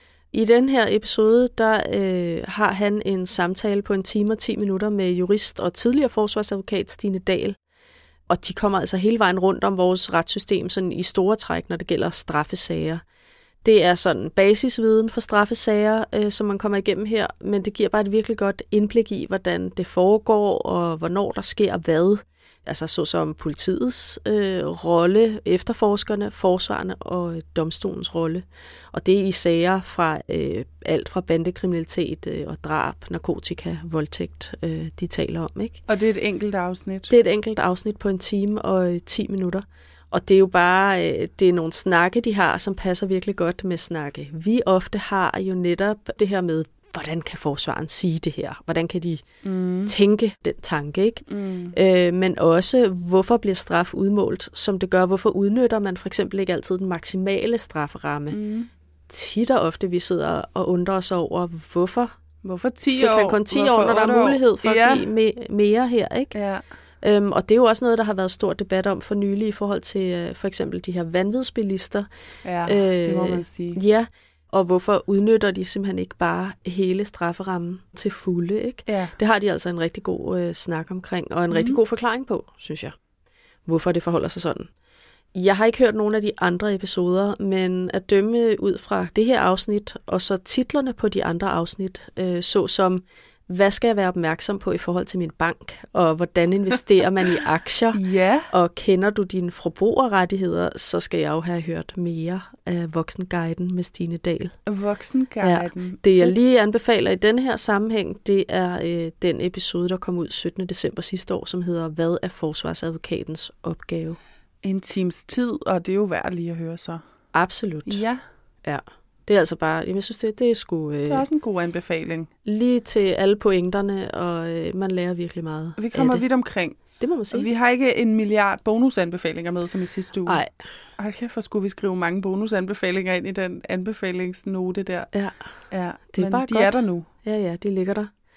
S1: I den her episode, der øh, har han en samtale på en time og ti minutter med jurist og tidligere forsvarsadvokat Stine Dahl. Og de kommer altså hele vejen rundt om vores retssystem sådan i store træk, når det gælder straffesager. Det er sådan basisviden for straffesager, øh, som man kommer igennem her, men det giver bare et virkelig godt indblik i, hvordan det foregår, og hvornår der sker hvad. Altså såsom politiets øh, rolle, efterforskerne, forsvarerne og domstolens rolle. Og det er i sager fra øh, alt fra bandekriminalitet øh, og drab, narkotika, voldtægt, øh, de taler om, ikke?
S2: Og det er et enkelt afsnit?
S1: Det er et enkelt afsnit på en time og øh, ti minutter. Og det er jo bare, øh, det er nogle snakke, de har, som passer virkelig godt med snakke. Vi ofte har jo netop det her med, hvordan kan forsvaren sige det her? Hvordan kan de mm. tænke den tanke, ikke? Mm. Øh, men også, hvorfor bliver straf udmålt, som det gør? Hvorfor udnytter man for eksempel ikke altid den maksimale strafferamme? Mm. Tit og ofte, vi sidder og undrer os over, hvorfor?
S2: Hvorfor ti
S1: år?
S2: Fik
S1: kun ti år, når der er mulighed for
S2: ja.
S1: at give me- mere her, ikke?
S2: Ja.
S1: Øhm, og det er jo også noget, der har været stor debat om for nylig i forhold til øh, for eksempel de her vanvidsbilister.
S2: Ja, øh, det må man sige.
S1: Ja, og hvorfor udnytter de simpelthen ikke bare hele strafferammen til fulde, ikke?
S2: Ja.
S1: Det har de altså en rigtig god øh, snak omkring, og en mm. rigtig god forklaring på, synes jeg, hvorfor det forholder sig sådan. Jeg har ikke hørt nogen af de andre episoder, men at dømme ud fra det her afsnit, og så titlerne på de andre afsnit, øh, såsom hvad skal jeg være opmærksom på i forhold til min bank, og hvordan investerer man i aktier,
S2: ja.
S1: og kender du dine forbrugerrettigheder, så skal jeg jo have hørt mere af Voksenguiden med Stine Dahl.
S2: Voksenguiden.
S1: Ja. Det jeg lige anbefaler i denne her sammenhæng, det er øh, den episode, der kom ud syttende december sidste år, som hedder Hvad er forsvarsadvokatens opgave?
S2: En times tid, og det er jo værd lige at høre så.
S1: Absolut.
S2: Ja.
S1: Ja. Det er altså bare, jeg synes, det, det er sgu... Øh,
S2: det er også en god anbefaling.
S1: Lige til alle pointerne, og øh, man lærer virkelig meget.
S2: Vi kommer vidt omkring.
S1: Det må man sige.
S2: Vi har ikke en milliard bonusanbefalinger med, som i sidste uge.
S1: Nej.
S2: Hold kæft, hvor skulle vi skrive mange bonusanbefalinger ind i den anbefalingsnote der.
S1: Ja,
S2: ja.
S1: det er
S2: men
S1: bare
S2: de
S1: godt.
S2: er der nu.
S1: Ja, ja, de ligger der.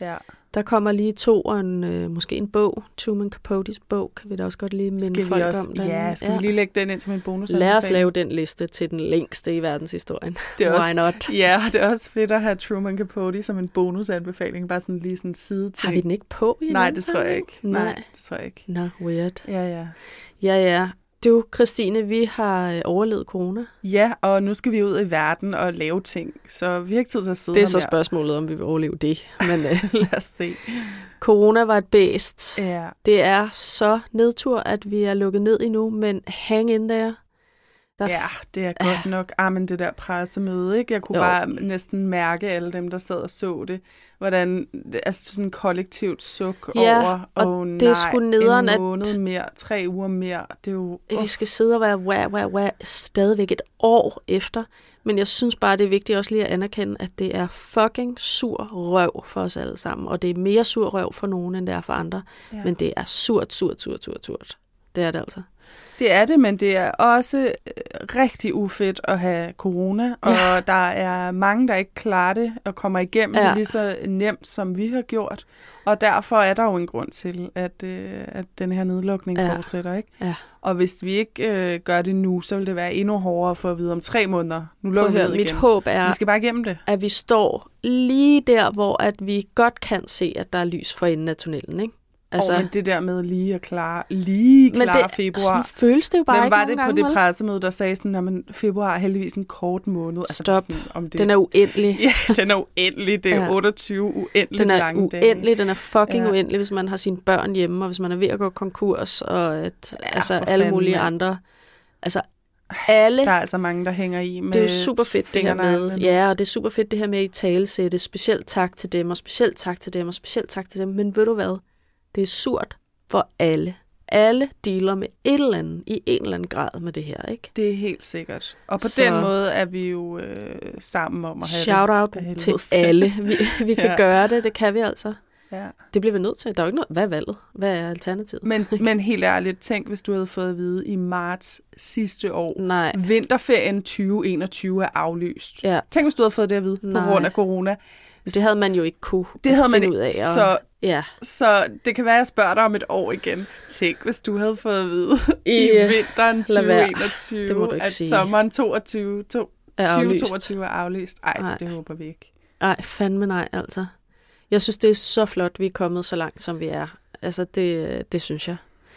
S2: Ja.
S1: Der kommer lige to og en, øh, måske en bog. Truman Capotes bog, kan vi da også godt lige minde
S2: skal
S1: folk
S2: også,
S1: om den.
S2: Ja, skal ja. vi lige lægge den ind som en bonus?
S1: Lad os lave den liste til den længste i verdenshistorien.
S2: Det er
S1: Why
S2: også,
S1: not?
S2: Ja, det er også fedt at have Truman Capote som en bonusanbefaling. Bare sådan lige sådan en side til.
S1: Har vi den ikke på? I
S2: Nej, det tror jeg ikke.
S1: Nej.
S2: Nej, det tror jeg ikke.
S1: Nå, no, weird.
S2: Ja, ja.
S1: Ja, ja. Du, Christine, vi har øh, overlevet corona.
S2: Ja, og nu skal vi ud i verden og lave ting, så vi har ikke tid til at sidde
S1: Det er så
S2: her.
S1: spørgsmålet, om vi vil overleve det. Men øh,
S2: lad os se.
S1: Corona var et bæst.
S2: Ja.
S1: Det er så nedtur, at vi er lukket ned endnu, men hang in there. Der
S2: Ja, det er godt nok. Ah, men det der pressemøde, ikke? Jeg kunne jo. bare næsten mærke alle dem, der sad og så det. Hvordan, altså sådan kollektivt suk
S1: ja,
S2: over,
S1: og
S2: oh,
S1: det
S2: nej,
S1: er sgu nederen,
S2: en måned
S1: at
S2: mere, tre uger mere. Det er jo,
S1: uh. Vi skal sidde og være wah, wah, wah, stadigvæk et år efter. Men jeg synes bare, det er vigtigt også lige at anerkende, at det er fucking sur røv for os alle sammen. Og det er mere sur røv for nogen, end det er for andre. Ja. Men det er surt, surt, surt, surt, surt. Det er det altså.
S2: Det er det, men det er også rigtig ufedt at have corona, og ja. der er mange, der ikke klarer det og kommer igennem ja. det lige så nemt, som vi har gjort. Og derfor er der jo en grund til, at, at den her nedlukning ja. fortsætter, ikke?
S1: Ja.
S2: Og hvis vi ikke øh, gør det nu, så vil det være endnu hårdere for at vide om tre måneder. Nu lukker vi ned igen.
S1: Mit håb er,
S2: vi skal bare igennem det.
S1: At vi står lige der, hvor at vi godt kan se, at der er lys for enden af tunnelen, ikke?
S2: Altså, oh, men det der med lige at klare, lige klare februar.
S1: Sådan føles det jo bare
S2: Hvem
S1: ikke
S2: var det på
S1: gange,
S2: det pressemøde, der sagde sådan, at februar er heldigvis en kort måned?
S1: Stop. Altså, sådan,
S2: om det...
S1: Den er uendelig.
S2: Ja, den er uendelig. Det er ja. otteogtyve uendeligt lange dage.
S1: Den er uendelig. Den er fucking ja. uendelig, hvis man har sine børn hjemme, og hvis man er ved at gå konkurs, og at, ja, altså alle mulige man. andre. Altså alle.
S2: Der er altså mange, der hænger i med.
S1: Det er jo super fedt det her med. Ja, og det er super fedt det her med i talesætte. Specielt tak til dem, og specielt tak til dem, og specielt tak til dem. Men ved du hvad? Det er surt for alle. Alle dealer med et eller andet, i en eller anden grad med det her, ikke?
S2: Det er helt sikkert. Og på så, den måde er vi jo øh, sammen om at have
S1: shout
S2: det.
S1: Shout out til alle. Vi, vi kan ja. gøre det, det kan vi altså.
S2: Ja.
S1: Det bliver vi nødt til. Der er jo ikke noget. Hvad er valget? Hvad er alternativet?
S2: Men, men helt ærligt, tænk, hvis du havde fået at vide i marts sidste år.
S1: Nej.
S2: Vinterferien tyve enogtyve er aflyst.
S1: Ja.
S2: Tænk, hvis du havde fået det at vide
S1: Nej.
S2: på grund af corona.
S1: Det havde man jo ikke kunne
S2: det havde man
S1: ud af. Og,
S2: så,
S1: ja.
S2: så det kan være, at jeg spørger dig om et år igen. Tænk, hvis du havde fået at vide i, i vinteren tyve enogtyve, at sige. sommeren toogtyve, to, tyve toogtyve er aflyst. Ej, Ej, det håber vi ikke.
S1: Ej, fandme nej, altså. Jeg synes, det er så flot, vi er kommet så langt, som vi er. Altså, det, det synes jeg.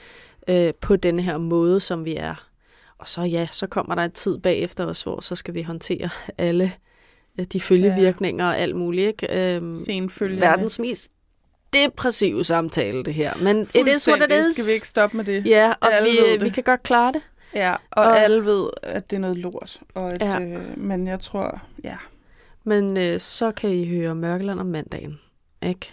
S1: Øh, på denne her måde, som vi er. Og så ja, så kommer der en tid bagefter os, hvor så skal vi håndtere alle de følgevirkninger og alt muligt, ikke? Øhm, verdens mest depressive samtale, det her. Men it is what it is.
S2: Skal vi ikke stoppe med det?
S1: Ja, og vi, vi kan godt klare det.
S2: Ja, og, og alle ved, at det er noget lort. Og at, ja. øh, men jeg tror, ja.
S1: Men øh, så kan I høre Mørkeland om mandagen, ikke?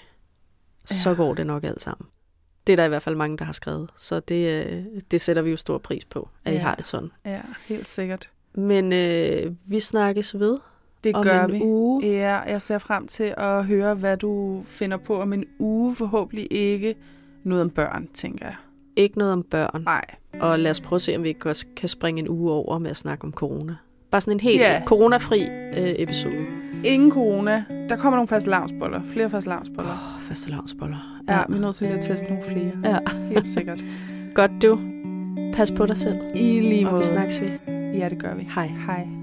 S1: Så ja. går det nok alt sammen. Det er der i hvert fald mange, der har skrevet. Så det, øh, det sætter vi jo stor pris på, at ja. I har det sådan.
S2: Ja, helt sikkert.
S1: Men øh, vi snakkes ved.
S2: Det
S1: om
S2: gør
S1: en
S2: vi.
S1: Uge.
S2: Ja, jeg ser frem til at høre, hvad du finder på om en uge. Forhåbentlig ikke noget om børn, tænker jeg.
S1: Ikke noget om børn.
S2: Nej.
S1: Og lad os prøve at se, om vi også kan springe en uge over med at snakke om corona. Bare sådan en helt
S2: ja.
S1: coronafri øh, episode.
S2: Ingen corona. Der kommer nogle fastelavnsboller. Flere fastelavnsboller.
S1: Åh, oh, fastelavnsboller.
S2: Ja, ja, vi er nødt til at teste nogle flere.
S1: Ja.
S2: Helt sikkert.
S1: Godt du. Pas på dig selv.
S2: I lige måde.
S1: Og vi snakkes ved.
S2: Ja, det gør vi.
S1: Hej.
S2: Hej.